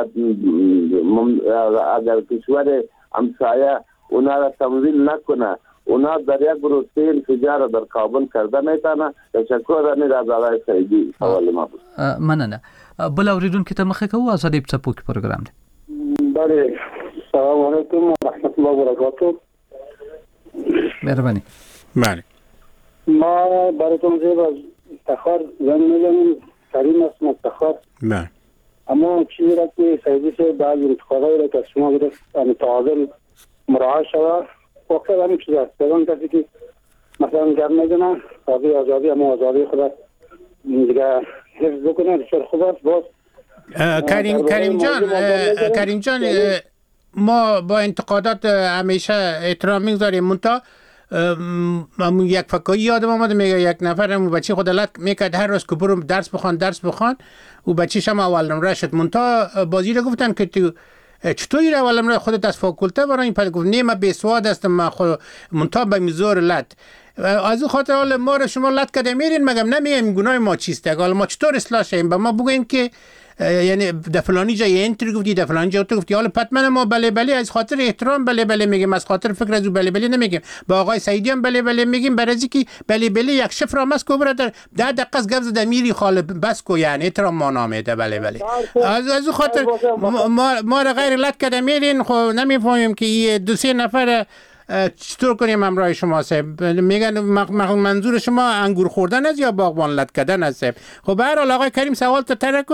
S10: اگر کشور همسایه اونا را تمویل نکنه، اونا در یک روسیه انفجار در کابل کرده میتونه؟ تشکر. امیر از آقای سیدی سوال ما بود.
S2: مننه. بل اوریدونکو ته مخه کوو. ازادۍ په څپو کې پروګرام دی.
S14: بله، سلام علیکم و رحمت الله و برکاته.
S2: مهرباني.
S9: بله.
S15: ما براتون زیب از افتخار زن میزنیم، کریم است مفتخار.
S9: بله.
S15: اما چیزی را که سیدی سے بعض انتخابایی را که شما گرفت تعادل مراعات شود واقعا همین چیز است. بدان کسی که مثلا گرم میزنه آزادی آزادی اما آزادی خدا دیگه حفظ بکنه بسیار خوب است. باز
S9: کریم کریم جان کریم جان ما با انتقادات همیشه احترام میگذاریم، منتها یک فکایی یادم آمده میگه یک نفرم بچه خود علت میکرد هر روز که برو درس بخوان درس بخوان و بچه‌ش هم اول نمره شد. منتها بازی را گفتن که تو چطوری را اول نمره خودت از فاکولته برای این پد گفت نه من بیسواد هستم ما خود منتها به میزور لط از این خاطر حال ما رو شما لط کده میرین مگم نمیگیم گناه ما چیست. حالا ما چطور اصلاح شیم؟ به ما بگوین که یعنی در فلانی جای اینطوری گفتی در فلانی جای تو گفتی. حالا پتمن ما بله بله از خاطر احترام بله بله میگیم، از خاطر فکر از بله بله نمیگیم. با آقای سعیدی هم بله بله میگیم برای اینکه بله بله یک شفر هم است که برادر ده دقیقه از گفت دمیری خال بس کو یعنی احترام ما نامیده بله بله از از خاطر ما ما را غیر لط کده میرین. خب نمیفهمیم که دو سه نفر چطور کنیم همراه شما صاحب؟ میگن منظور شما انگور خوردن است یا باغبان لط کردن است صاحب؟ خب به هر حال آقای کریم سوال تو ترکو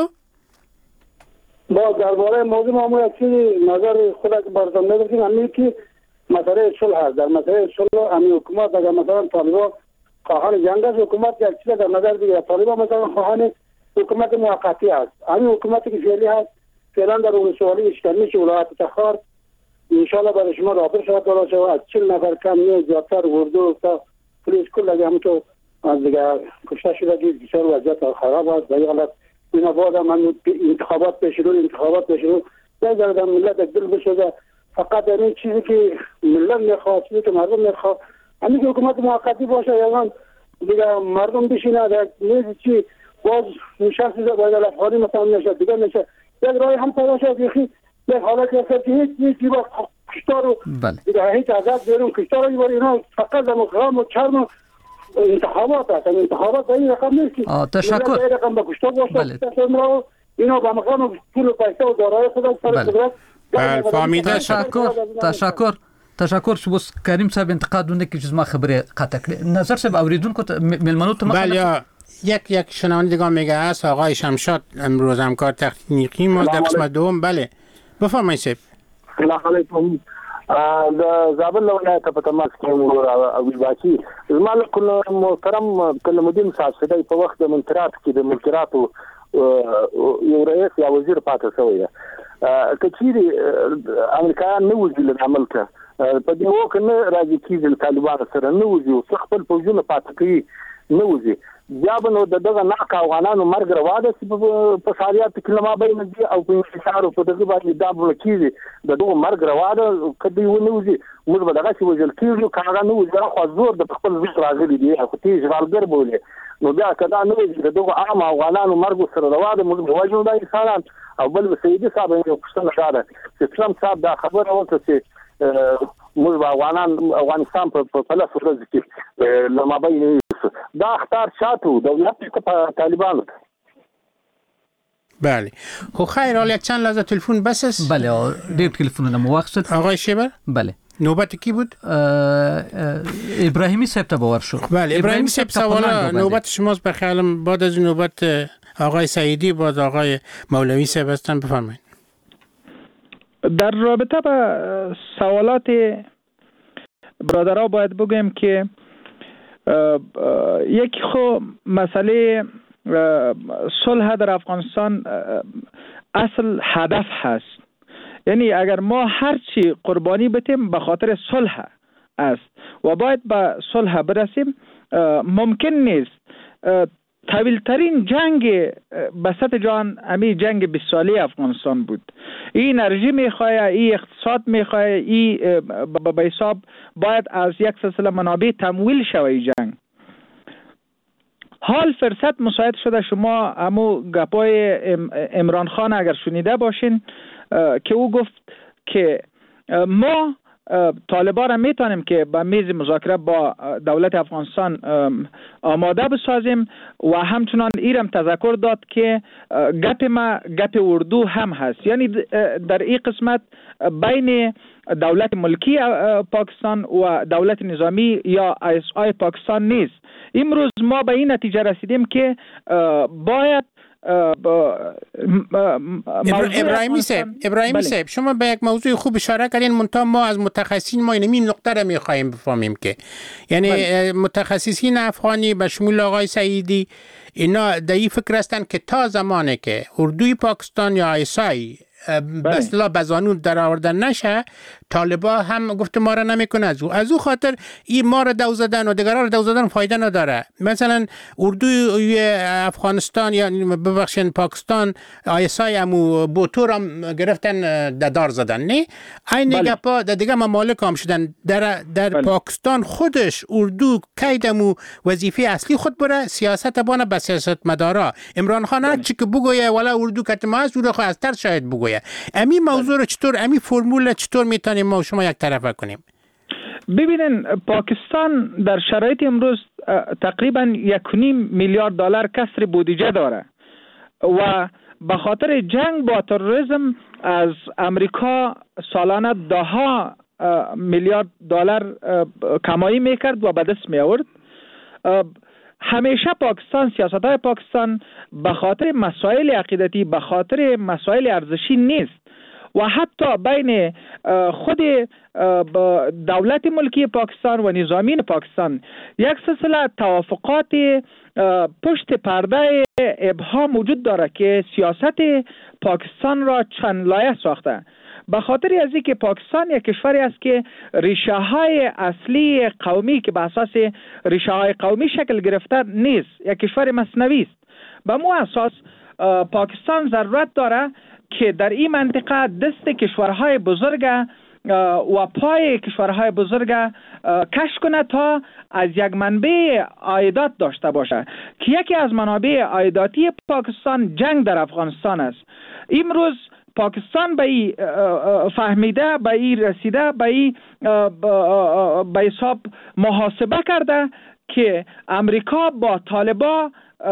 S15: با درباره موضوع ما یک چیزی نظر خودت براتون میگم همین که مسئله صلح است. در مسئله صلح همین حکومت اگر مثلا طالبان خواهان جنگ است حکومت یک چیز در نظر بگیره. طالبان مثلا خواهان حکومت موقتی است. همین حکومتی که فعلی هست فعلا در ولسوالی اشکالمیش ولایت تخار ان شاء الله برای شما رابطه شود بالا شود از چهل نفر کم نه زیادتر وردو تا پلیس کل دیگه همونطور از دیگه کشته شده که بسیار وضعیت خراب است. به حالت اینا بعد من انتخابات پیش رو انتخابات پیش رو بذارم ملت دل بشه. فقط این چیزی که ملت میخواد چیزی که مردم میخواد همین که حکومت موقتی باشه یا دیگه مردم بشینه در نیز چی باز نشست زده باید الافغانی مثلا نشه دیگه نشه یک رای هم پیدا شد یکی یک حالت هست که هیچ چیزی با کشتار رو دیگه هیچ عذاب بیرون کشتار رو باری اینا فقط در مقام و چرم انتخابات هست. انتخابات به این رقم نیست.
S2: تشکر.
S15: به رقم با کشتار باشه اینا با مقام پول پیسه و دارایی خدا سر قدرت
S9: بله فهمیده.
S2: تشکر تشکر تشکر شو بس کریم صاحب انتقادونه که جز ما خبره قطع کړي. نظر صاحب اوریدونکو ملمنو ته
S9: بله یک یک شنوندگان میگه است آقای شمشاد امروز همکار تکنیکی ما در قسمت دوم. بله بفرمایید صاحب.
S10: سلام علیکم. د زابل ولایت په تماس کې مور او باچی زمال کله محترم کله مدیر صاحب سدای په وخت د منترات کې د منکراتو یو رئیس یا وزیر پاتې شوی دی. کچيري امریکایان نه وځي له عمل ته په دې وخت نه راځي چې طالبان سره نه وځي او خپل فوجونه پاتې کوي نه وځي. بیا به نو دغه ناک افغانانو مرګ روا ده چې په ساریات کې لمه بین دي او په انتشار په دغه باندې دا بلکې دغه مرګ روا ده کدی و نه وځي موږ به دغه چې وځل کیږي کاغه نه وځي خو زور د خپل ځای راغلي دي خو تیز ژوالګر بولي نو بیا کدا نه وځي دغه عام افغانانو مرګ سره روا ده موږ به وځو د انسانان او بل سیدی صاحب یو پښتنه شاده چې ټرمپ صاحب دا خبره وکړه چې موږ به افغانان افغانستان په پلاس ورځ کې لمه بین دا اختار شاتو دولت که طالبان.
S9: بله خب خیر حالا یک چند لحظه تلفن بس است.
S2: بله دیر تلفنونه مو وقت شد.
S9: آقای شیبر
S2: بله
S9: نوبت کی بود؟
S2: ابراهیمی صاحب تا باور شو.
S9: بله ابراهیمی صاحب سوال نوبت شماست. بخیالم بعد از نوبت آقای سعیدی بعد آقای مولوی صاحب هستن بفرمایید.
S11: در رابطه با سوالات برادرها باید بگویم که یک خو مسئله صلح در افغانستان اصل هدف هست. یعنی اگر ما هر چی قربانی بتیم به خاطر صلح است و باید به صلح برسیم. ممکن نیست طویل ترین جنگ بسط جان امی جنگ بیست ساله افغانستان بود. این انرژی میخواه، این اقتصاد میخواه، این به حساب باید از یک سلسله منابع تمویل شوه جنگ. حال فرصت مساعد شده شما امو گپای عمران خان اگر شنیده باشین که او گفت که ما طالبان را میتونیم که به میز مذاکره با دولت افغانستان آماده بسازیم و همچنان ایرم تذکر داد که گپ ما گپ اردو هم هست. یعنی در این قسمت بین دولت ملکی پاکستان و دولت نظامی یا آی اس آی پاکستان نیست. امروز ما به این نتیجه رسیدیم که باید
S9: ابراهیمی صاحب ابراهیمی صاحب شما به یک موضوع خوب اشاره کردین، منتها ما از متخصصین ما این نقطه را می‌خوایم بفهمیم که یعنی بله. متخصصین افغانی به شمول آقای سعیدی اینا در این فکر هستند که تا زمانی که اردوی پاکستان یا آی اس آی به اصطلاح بزانون در آوردن نشه، طالبا هم گفت ما را نمیکنه. از او از او خاطر این ما را دو زدن و دیگران را دو زدن فایده نداره. مثلا اردوی افغانستان یا ببخشید پاکستان آی اس آی امو بوتور هم گرفتن ددار زدن، نه این گپا در دیگه ممالک هم شدن. در در بله. پاکستان خودش اردو کیدمو وظیفه اصلی خود بره، سیاست بانه به سیاست مدارا. عمران خان هر چی که بگویه ولا اردو کتما است او را خو از تر شاید بگویه. امی موضوع رو چطور امی فرمول چطور میتونیم ما شما یک طرفه کنیم؟
S11: ببینین پاکستان در شرایط امروز تقریبا یک و نیم میلیارد دلار کسر بودجه داره و به خاطر جنگ با تروریسم از امریکا سالانه ده ها میلیارد دلار کمایی میکرد و به دست می آورد. همیشه پاکستان سیاست‌های پاکستان به خاطر مسائل عقیدتی به خاطر مسائل ارزشی نیست و حتی بین خود دولت ملکی پاکستان و نظامیین پاکستان یک سلسله توافقات پشت پرده ابهام وجود داره که سیاست پاکستان را چند لایه ساخته. به خاطر از اینکه پاکستان یک کشوری است که ریشه های اصلی قومی که به اساس ریشه های قومی شکل گرفته نیست، یک کشور مصنوی است. به مو اساس پاکستان ضرورت داره که در این منطقه دست کشورهای بزرگ و پای کشورهای بزرگ کش کنه تا از یک منبع عایدات داشته باشه که یکی از منابع عایداتی پاکستان جنگ در افغانستان است. امروز پاکستان به ای فهمیده، به ای رسیده، به ای به حساب محاسبه کرده که امریکا با طالبا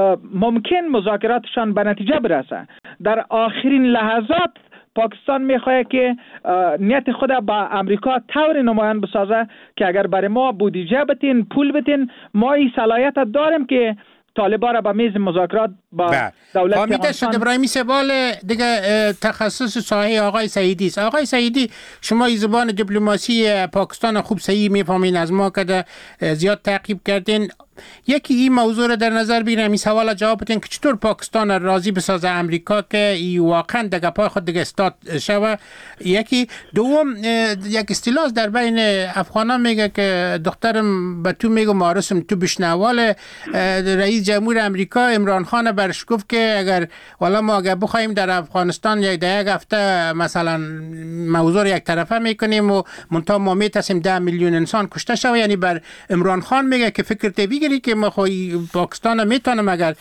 S11: ممکن مذاکراتشان به نتیجه برسه. در آخرین لحظات پاکستان میخواه که نیت خود با امریکا طور نمایان بسازه که اگر برای ما بودجه بتین، پول بتین، ما این صلاحیت داریم که طالبان را به میز مذاکرات با دولت
S9: افغانستان. ابراهیمی سوال دیگه تخصص ساحه آقای سعیدی است. آقای سعیدی شما این زبان دیپلماسی پاکستان خوب صحیح میفهمین، از ما که زیاد تعقیب کردین. یکی این موضوع را در نظر بگیریم، این سوال جواب بدین که چطور پاکستان راضی بسازه امریکا که این واقعا دیگه پای خود دیگه استاد شوه. یکی دوم یک اصطلاح در بین افغانان میگه که دخترم به تو میگه مارسم تو بشنوال. رئیس جمهور امریکا عمران خان برش گفت که اگر والا ما اگر بخوایم در افغانستان یک یک هفته مثلا موضوع یک طرفه میکنیم و منتها ما میتسیم ده میلیون انسان کشته شوه، یعنی بر عمران خان میگه که فکر توی که ما خوی پاکستان میتونم اگر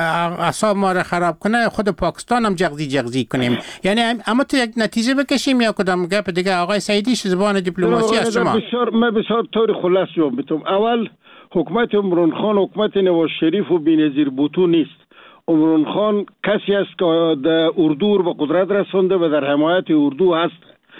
S9: اعصاب ما را خراب کنه خود پاکستان هم جغزی جغزی کنیم. یعنی اما تو یک نتیجه بکشیم یا کدام گپ دیگه؟ آقای سعیدی زبان دیپلماسی از شما.
S12: بسیار من بسیار طور خلاص جواب میتونم. اول حکومت عمران خان حکومت نواز شریف و بی‌نظیر بوتو نیست. عمران خان کسی است که در اردو به قدرت رسانده و در حمایت اردو هست.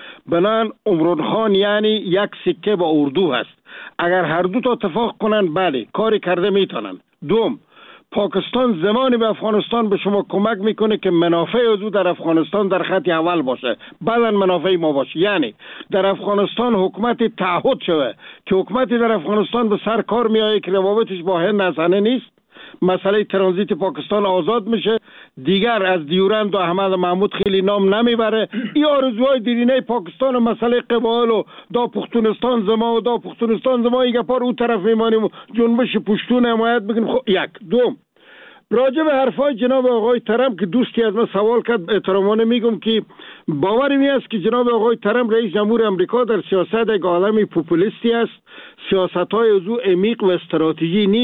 S12: بنان عمران خان یعنی یک سکه با اردو هست. اگر هر دو تا اتفاق کنن بله کاری کرده میتونن. دوم، پاکستان زمانی به افغانستان به شما کمک میکنه که منافع او در افغانستان در خط اول باشه، بعدن منافع ما باشه. یعنی در افغانستان حکومت تعهد شوه که حکومتی در افغانستان به سر کار میایه که روابطش با هند نزنه نیست، مسئله ترانزیت پاکستان آزاد میشه، دیگر از دیورند و احمد محمود خیلی نام نمیبره. این آرزوهای دیرینه پاکستان و مسئله قبایل و دا پختونستان زما و دا پختونستان زما ایگه پار او طرف میمانیم و جنبش پشتون حمایت بکنیم. خب یک دوم راجع به حرفای جناب آقای ترامپ که دوستی از من سوال کرد، احترامانه میگم که باور می است که جناب آقای ترامپ رئیس جمهور امریکا در سیاست یک عالمی پوپولیستی است. سیاست‌های او عمیق و استراتژی نیست.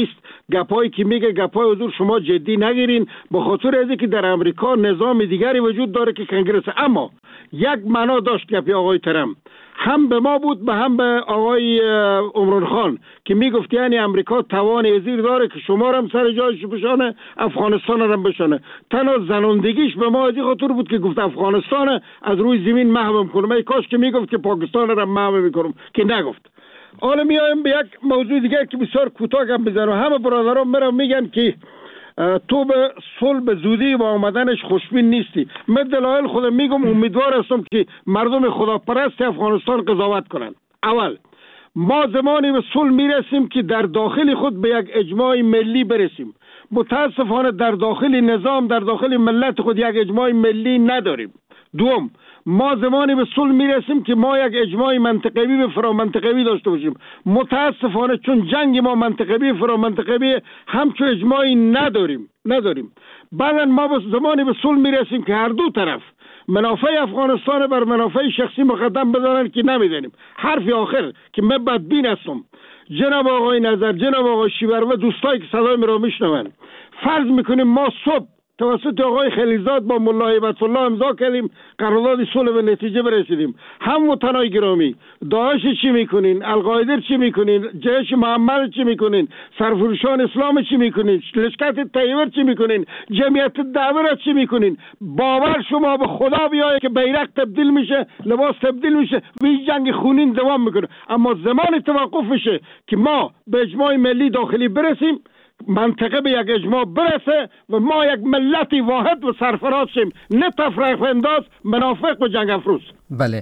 S12: گپایی که میگه گپای حضور شما جدی نگیرین، به خاطر از که در امریکا نظام دیگری وجود داره که کنگرس. اما یک معنا داشت گپی آقای ترامپ، هم به ما بود به هم به آقای عمران خان که میگفت یعنی امریکا توان ازیر داره که شما هم سر جایش بشانه، افغانستان هم بشانه. تنها زنندگیش به ما از خاطر بود که گفت افغانستان از روی زمین محو میکنم، ای کاش که میگفت که پاکستان هم محو میکنم، که نگفت. حالا میایم به یک موضوع دیگر که بسیار کوتاه هم بزنم. همه برادران میرم میگن که تو به صلح به زودی و آمدنش خوشبین نیستی. من دلایل خودم میگم، امیدوار هستم که مردم خداپرست افغانستان قضاوت کنند. اول، ما زمانی به صلح میرسیم که در داخل خود به یک اجماع ملی برسیم. متاسفانه در داخل نظام، در داخل ملت خود یک اجماع ملی نداریم. دوم، ما زمانی به صلح میرسیم که ما یک اجماع منطقوی به فرامنطقوی داشته باشیم. متاسفانه چون جنگ ما منطقوی فرامنطقوی همچون اجماعی نداریم نداریم بعدا ما به زمانی به صلح میرسیم که هر دو طرف منافع افغانستان بر منافع شخصی مقدم بدانند که نمیدانیم. حرف آخر که من بدبین هستم، جناب آقای نظر، جناب آقای شیبر و دوستایی که صدای مرا میشنوند، فرض میکنیم ما صبح توسط آقای خلیلزاد با ملا هیبت الله امضا کردیم، قرارداد صلح به نتیجه برسیدیم. هم وطنای گرامی، داعش چی میکنین؟ القاعده چی میکنین؟ جیش محمد چی میکنین؟ سرفروشان اسلام چی میکنین؟ لشکر طیبه چی میکنین؟ جمعیت دعوه چی میکنین؟ باور شما به خدا بیایه که بیرق تبدیل میشه، لباس تبدیل میشه و این جنگ خونین دوام میکنه. اما زمان توقف میشه که ما به اجماع ملی داخلی برسیم، منطقه به یک اجماع برسه و ما یک ملتی واحد و سرفراز شیم، نه تفرقه انداز، منافق و جنگ افروز.
S2: بله،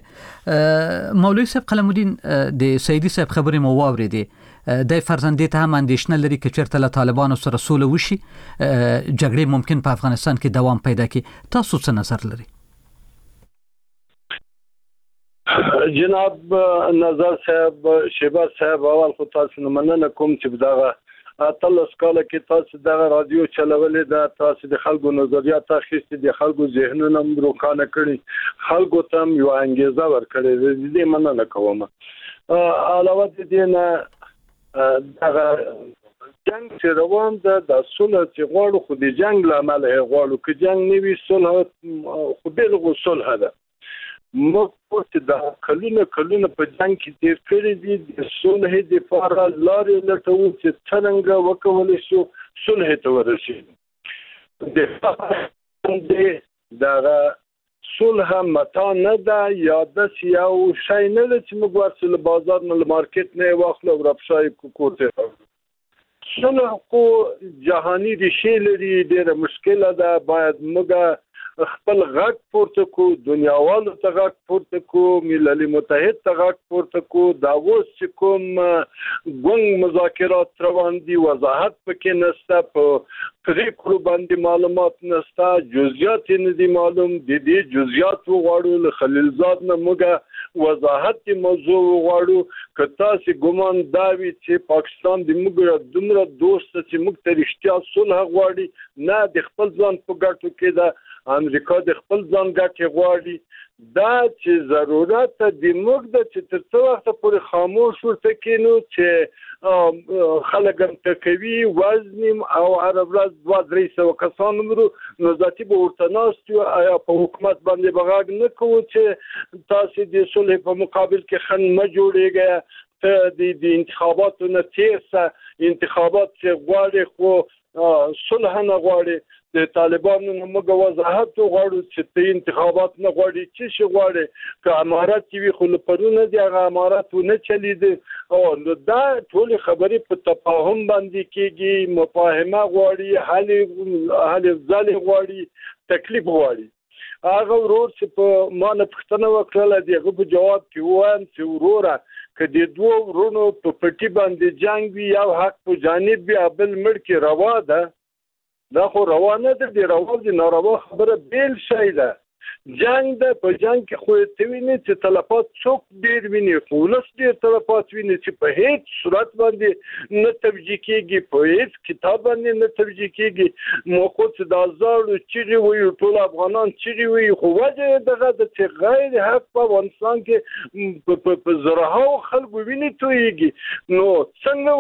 S2: مولوی صاحب قلمودین د سیدی صاحب خبرې مو واورېدې، د فرزندې ته هم اندېښنه لري که چېرته له طالبانو سره سوله وشي جګړې ممکن په افغانستان کې دوام پیدا کړي. تاسو څه نظر لري؟
S10: جناب نظر صاحب، شیبر صاحب، اول خو تاسو نه مننه کوم چې دغه اتلس کاله کې تاسو دغه رادیو چلولې ده، تاسو د خلکو نظریات اخیستي، د خلکو ذهنونه روښانه کړي، خلکو ته یو انګیزه ورکړې. د دې مننه کوم. علاوه د دې نه دغه جنگ چې روان ده، د صلح چې غواړو خو د جنگ له امله غواړو، که جنگ نه وي صلح خو بالغ صلح ده. موږ چې د کلونه کلونه په جنگ کې تیر کړی دي، د صلح لپاره لارې لټوو چې څنګه وکولی شو صلح ته ورسېږو. دغه صلح متا نه ده یا داسې یو شی نه ده چې موږ ورسې له بازار نه له مارکیټ نه یې واخلو او رافشای کور ته راوړو. صلح خو جهاني ریښې لري، ډېره مشکله ده. باید موږ خپل غږ پورته کو، دنیاوالو ته غږ پورته کو، ملل متحد ته غږ پورته کو. دا اوس چې کوم ګونګ مذاکرات روان دي، وضاحت پکې نشته، په پریکړو باندې معلومات نشته، جزئیات یې نه دي معلوم. د دې جزئیات وغواړو له خلیلزاد نه موږ وضاحت موضوع وغواړو. که تاسې ګمان دا وي چې پاکستان د موږ دومره دوست چې موږ ته رښتیا صلح غواړي، نه د خپل ځان په ګټو کې ده، امریکا د خپل ځان ګټې غواړي. دا چې ضرورت د موږ ده چې تر څو وخته پورې خاموش ورته کېنو چې خلک هم ټکوي وزنیم او هره ورځ دوه درې سوه کسان مرو، نو ذاتي به ورته ناست یو. آیا په حکومت باندې به غږ نه کوو چې تاسې د صلح په مقابل کې خنډ مه جوړېږئ، ته د انتخاباتو نه تېر شه، انتخابات چې غواړې خو صلح نه غواړي. د طالبانو نه موږ وضاحت غواړو چې ته انتخابات نه غواړي، څه شی غواړي. که امارات وي خو له پرونه دي هغه امارات ونه چلیده. او نو دا ټولې خبرې په تفاهم باندې کېږي، مفاهمه غواړي، حل حل افضل غواړي، تکلیف غواړي. هغه ورور چې په ما نه پوښتنه وکړله، د هغه په جواب کې ووایم چې وروره که د دوو ورونو په پټي باندې جنګ وي، یو حق په جانب وي بل مړ کې روا ده، دا خو روا نه ده. د روا د ناروا خبره بیل شی ده. جنگ ده په جنگ کې خو ته ویني چې تلفات څوک ډیر ویني خو ولس ډیر تلفات ویني چې په هیڅ صورت باندې نه توجیه کیږي په هیڅ کتاب باندې نه توجیه کیږي مو خو چې د ازادو چیرې وي ټول افغانان چیرې وي خو وجه دغه د چې غیر حق په افغانستان کې په زرهاو خلکو ویني تویږي نو څنګه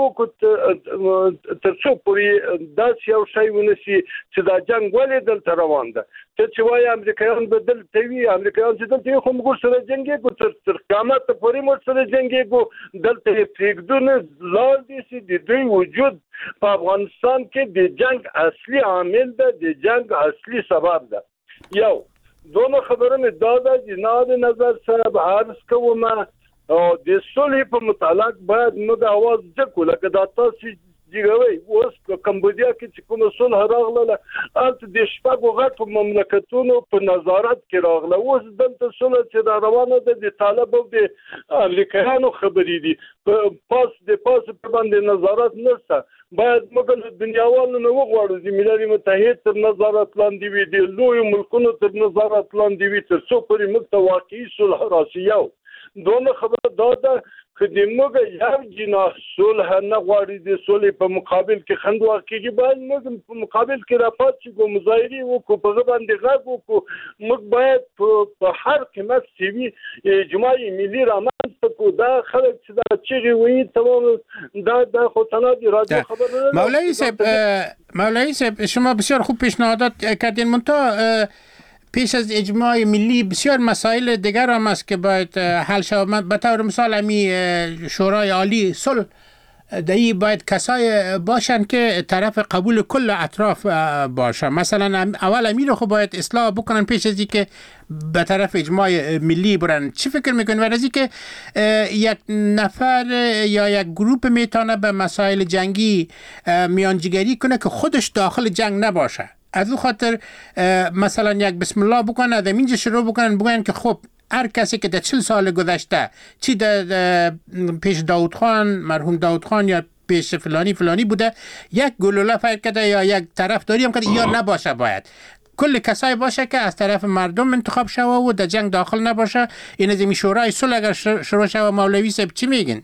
S10: وکړو تر څو پورې داس یو شی ونسی چې دا جنگ ولې دلته روان ده ته چې وایي امریکایان بدل توی امریکایان چې دلته خو موږ سره جنگي کو تر تر قیامت پورې موږ سره جنگي کو دلته فکرونه لار دي چې د دوی وجود په افغانستان کې د جنگ اصلي عامل ده د جنگ اصلي سبب ده یو دوه خبرونه دا ده جناب نظر صاحب عرض کوم او د صلح په متعلق باید موږ اواز ځکو لکه دا تاسو دیګوي اوس په کمبودیا کې چې کوم صلح راغله البته د شپږو غټو مملکتونو په نظارت کې راغله اوس دلته صلح چې روانه ده د طالب او د امریکایانو خبرې دي په پاس د پاس په باندې نظارت نشته باید موږ د دنیاوالو نه وغواړو چې ملل متحد تر نظارت لاندې وي د لوی ملکونو تر نظارت لاندې وي تر څو پورې موږ ته واقعي صلح راشي یو دوه خبره دا ده که د موږ یو جناح صلح نه غواړي د صلح په مقابل کې خند واقعي باید موږ په مقابل کې راپات شي کوم مظاهري وکړو په باندې غږ وکړو موږ باید په هر قیمت سوي اجماعي ملي رامنځته کړو دا خلک چې دا چیغې وایي تمام دا دا خو تنها دی راجع خبر
S9: مولوی صاحب مولوی صاحب شما بسیار خوب پیشنهادات کردین منتها پیش از اجماع ملی بسیار مسائل دیگر هم است که باید حل شود به طور مثال امی شورای عالی صلح دایی باید کسای باشن که طرف قبول کل اطراف باشن مثلا اول امیر خو باید اصلاح بکنن پیش از اینکه به طرف اجماع ملی برن چی فکر میکنن و از اینکه یک نفر یا یک گروپ میتونه به مسائل جنگی میانجیگری کنه که خودش داخل جنگ نباشه از او خاطر مثلا یک بسم الله بکنن از اینجا شروع بکنن بگن که خب هر کسی که در چهل سال گذشته چی در پیش داود خان مرحوم داود خان یا پیش فلانی فلانی بوده یک گلوله فکر کرده یا یک طرفداری هم کرده یا نباشه باید کل کسایی باشه که از طرف مردم انتخاب شوه و در جنگ داخل نباشه این از این شورای صلح اگر شروع شوه مولوی صاحب چی میگن؟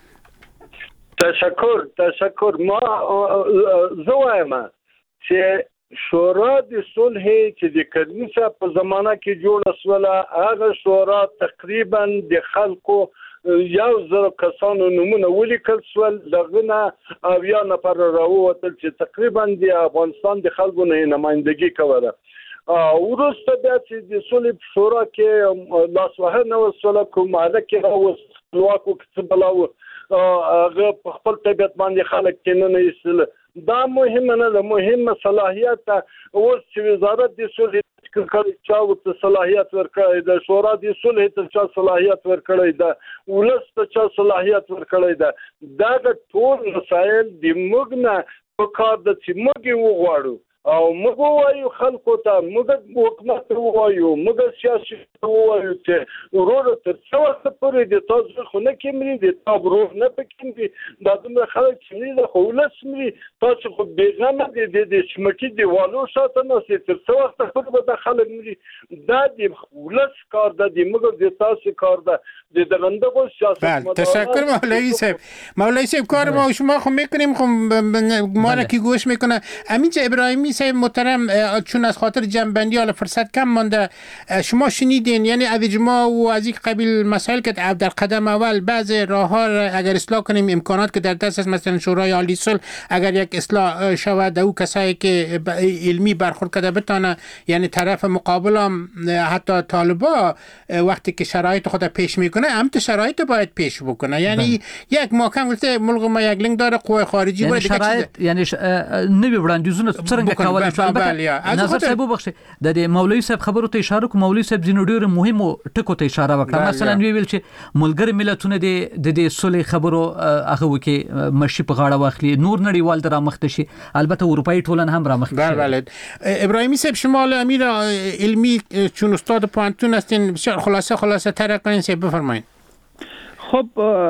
S10: تشکر تشکر ما زوایم چې شورا د صلح چې د کډنیسا په زمانہ کې جوړ شوله هغه شورا تقریبا د خلکو یو زر کسانو نمونه ولیکل شول دغه او یا نفر راووتل چې تقریبا د افغانستان د خلکو نه نمائندګي کوله ورسته بیا چې د صلح شورا کې لاسوهنه وسوله کومه کې راوست لواکو کې بلاو هغه په خپل طبيعت باندې خلک کې نه ایستل دا مهمه نه ده مهمه صلاحیت اوس چې وزارت د صلح کړي چاو ته صلاحیت ورکړي د شورا د صلح ته چا صلاحیت ورکړي دا ولس ته چا صلاحیت ورکړي دا دا د ټول مسایل د موږ نه په کار د چې موږ وغواړو او موږ وایو خلکو ته موږ حکومت وایو موږ سیاسي وایو چې ورور تر څو وخت پورې د تاسو خو نه کېمري د تاسو روح نه پکې دا دومره خلک چې د خولس مری تاسو خو بیغمه د د شمکي دیوالو شاته نه سي تر څو وخت پورې د خلک مری دا د خولس کار د موږ د تاسو کار ده د دغندغو سیاست
S9: بله تشکر مولوی صاحب مولوی صاحب کار ما شما خو میکنیم خو ما را کی گوش میکنه همینجا ابراهیمی صاحب محترم چون از خاطر جنبندی حالا فرصت کم مانده شما شنیدین یعنی از اجماع و از این قبیل مسائل که در قدم اول بعض راه ها اگر اصلاح کنیم امکانات که در دست است مثلا شورای عالی صلح اگر یک اصلاح شود او کسایی که علمی برخورد کرده بتانه یعنی طرف مقابل هم حتی طالبا وقتی که شرایط خود پیش میکنه هم شرایط باید پیش بکنه یعنی یک محکم گفته ملک ما یک لینک داره قوه خارجی
S2: یعنی شرایط یعنی نوی وړاندیزونه څنګه کولای شو البته نظر صاحب وبخښه د مولوی صاحب خبرو ته اشاره کوم مولوی صاحب زینو ډیر مهمو ټکو ته اشاره وکړه مثلا ویل چې ملګری ملتونه د د صلح خبرو هغه وکي مشي په غاړه واخلي نور نړیوال در مخته شي البته اروپאי ټولن هم را مخته
S9: بله ابراهیمی صاحب شما امیر علمی چون استاد پانتون هستین بسیار خلاصه خلاصه تر کنین صاحب بفرمایید
S11: خب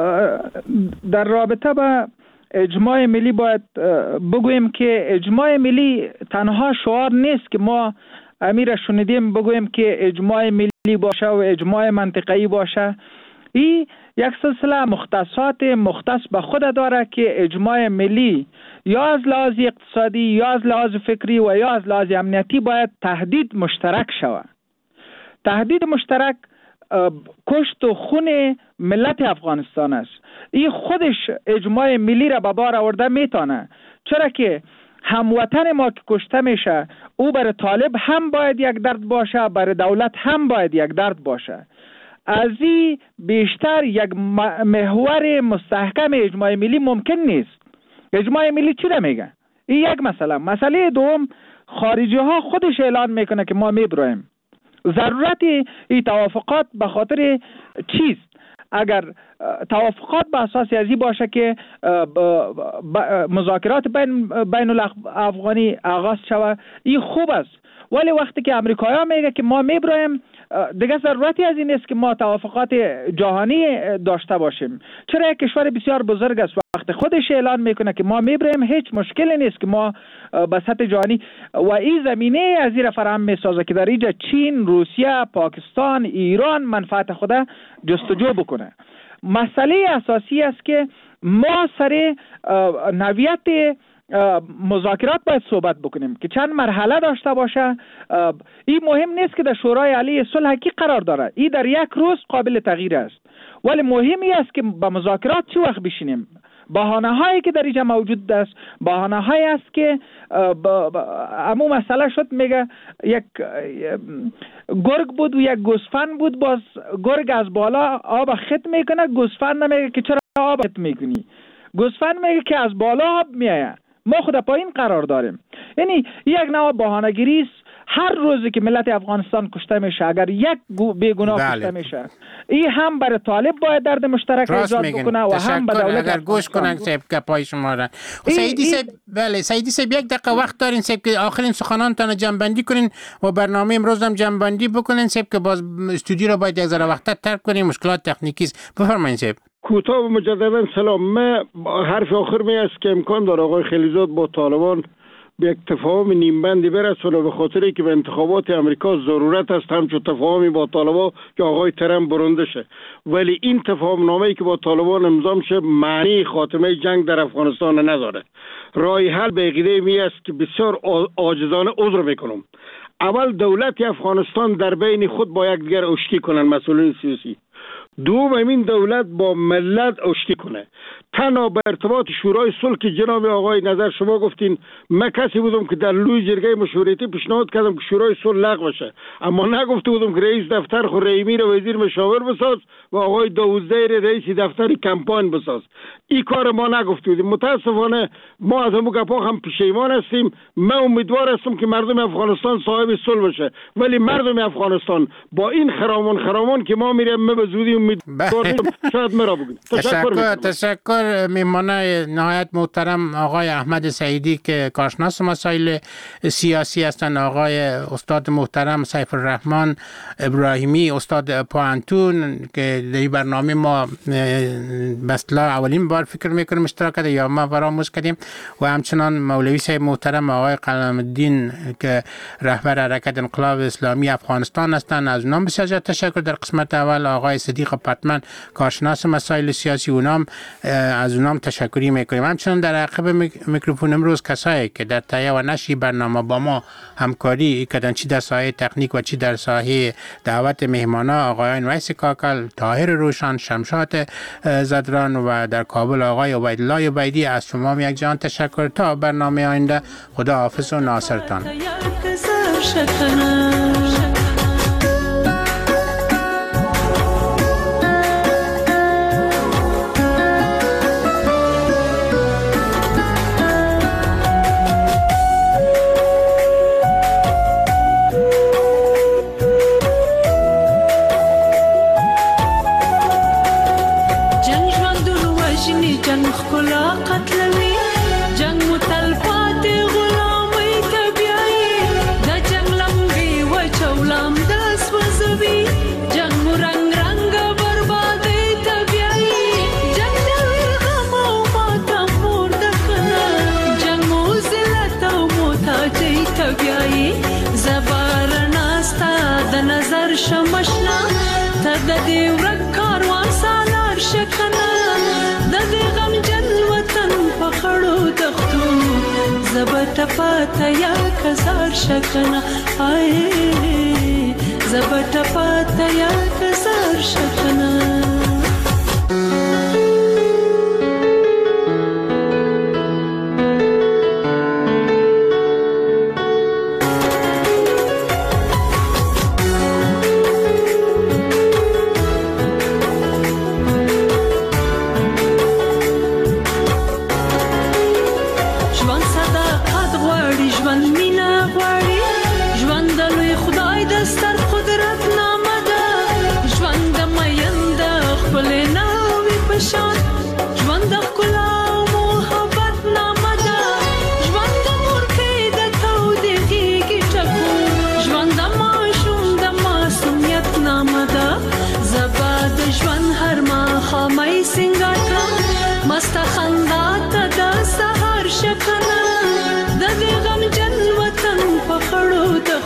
S11: در رابطه با اجماع ملی باید بگوییم که اجماع ملی تنها شعار نیست که ما امیر شنیدیم بگویم که اجماع ملی باشه و اجماع منطقه‌ای باشه. این یک سلسله مختصات مختص به خود داره که اجماع ملی یا از لحاظ اقتصادی یا از لحاظ فکری و یا از لحاظ امنیتی باید تهدید مشترک شود. تهدید مشترک کشت و خون ملت افغانستان است. این خودش اجماع ملی را به بار آورده میتونه، چرا که هموطن ما که کشته میشه او برای طالب هم باید یک درد باشه، برای دولت هم باید یک درد باشه. از این بیشتر یک محور مستحکم اجماع ملی ممکن نیست. اجماع ملی چی را میگه؟ این یک مسئله. مسئله دوم، خارجی ها خودش اعلان میکنه که ما میبرویم. ضرورت این توافقات به خاطر چیست؟ اگر توافقات به اساس ازی باشه که مذاکرات بین بین الافغانی آغاز شود، این خوب است. ولی وقتی که امریکایی‌ها میگه که ما میبرایم، دیگه ضرورتی از این است که ما توافقات جهانی داشته باشیم. چرا یک کشور بسیار بزرگ است وقتی خودش اعلان میکنه که ما میبرایم، هیچ مشکلی نیست که ما به سطح جهانی و این زمینه از این فراهم میسازه که در اینجا چین، روسیه، پاکستان، ایران منفعت خود جستجو بکنه. مسئله اساسی است که ما سر نویت مذاکرات باید صحبت بکنیم که چند مرحله داشته باشه. این مهم نیست که در شورای عالی صلح کی قرار داره، این در یک روز قابل تغییر است، ولی مهمی است که با مذاکرات چه وقت بشینیم. بهانه هایی که در اینجا موجود است بهانه هایی است که امو مسئله شد، میگه یک گرگ بود و یک گوسفند بود، باز گرگ از بالا آب خط میکنه، گوسفند نمیگه که چرا آب خط میکنی، گوسفند میگه که از بالا آب میایه، ما خود پایین قرار داریم. یعنی یک نوع بهانه‌گیری است. هر روزی که ملت افغانستان کشته میشه، اگر یک بیگناه بله. کشته میشه، این هم برای طالب باید درد مشترک ایجاد بکنه و هم به دولت
S9: اگر گوش کنن سیب که پای شما را. سیدی سیب بله سیدی سیب یک دقیقه وقت دارین سیب که آخرین سخنانتان جنبندی کنین و برنامه امروز هم جنبندی بکنین سیب که باز استودیو را باید یک ذره وقت ترک کنیم، مشکلات تکنیکی است. بفرمایید سیب.
S12: کوتاه و مجددا سلام. من حرف آخر می است که امکان داره آقای خلیزاد با طالبان به یک تفاهم نیمبندی برسونه، به خاطری که به انتخابات امریکا ضرورت است همچون تفاهمی با طالبان که آقای ترامپ برنده شه. ولی این تفاهم نامه‌ای که با طالبان امضا میشه معنی خاتمه جنگ در افغانستان نداره. راه حل به عقیده می است که بسیار عاجزانه عذر میکنم. اول دولت افغانستان در بین خود با یکدیگر آشتی کنن، مسئولین سیاسی. دوم این دولت با ملت آشتی کنه. تنها به ارتباط شورای صلح که جناب آقای نظر شما گفتین، من کسی بودم که در لوی جرگه مشورتی پیشنهاد کردم که شورای صلح لغو بشه، اما نگفته بودم که رئیس دفتر خود رحیمی را وزیر مشاور بساز و آقای داوودزیر رئیس دفتر کمپاین بساز. این کار ما نگفته بودیم. متاسفانه ما از همون گپا هم پشیمان هستیم. من امیدوار هستم که مردم افغانستان صاحب صلح بشه، ولی مردم افغانستان با این خرامان خرامان که ما میریم ما به زودی امیدوار شاید مرا بگیم.
S9: تشکر تشکر میمانه نهایت محترم آقای احمد سعیدی که کارشناس مسائل سیاسی هستند، آقای استاد محترم سیف الرحمن ابراهیمی استاد پوانتون که در برنامه ما بسلا اولین بار فکر میکنم اشتراک یا ما فراموش کردیم، و همچنان مولوی صاحب محترم آقای قلم الدین که رهبر حرکت انقلاب اسلامی افغانستان هستند. از اونام بسیار تشکر. در قسمت اول آقای صدیق پتمن کارشناس مسائل سیاسی، اونام از اونام تشکری میکنیم. همچنان در عقب میکروفون امروز کسایی که در تهیه و نشر برنامه با ما همکاری کردن، چی در ساحه تکنیک و چی در ساحه دعوت مهمانا، آقایان ویس کاکل، طاهر روشن، شمشاد زدران و در کابل آقای عبیدالله عبیدی. از شما یک جان تشکر. تا برنامه آینده خدا حافظ و ناصرتان.
S16: Zabara زبټپاته یا کزار شکنه آی زبټپاته یا کزار شکنه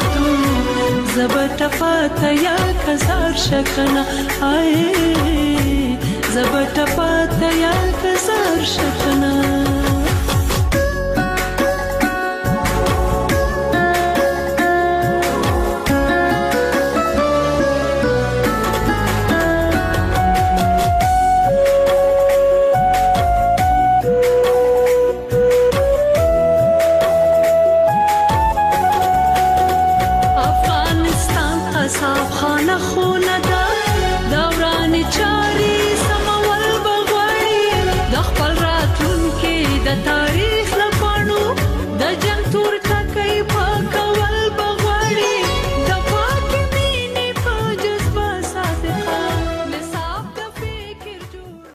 S16: زبټپاته یا کزار شکنه آی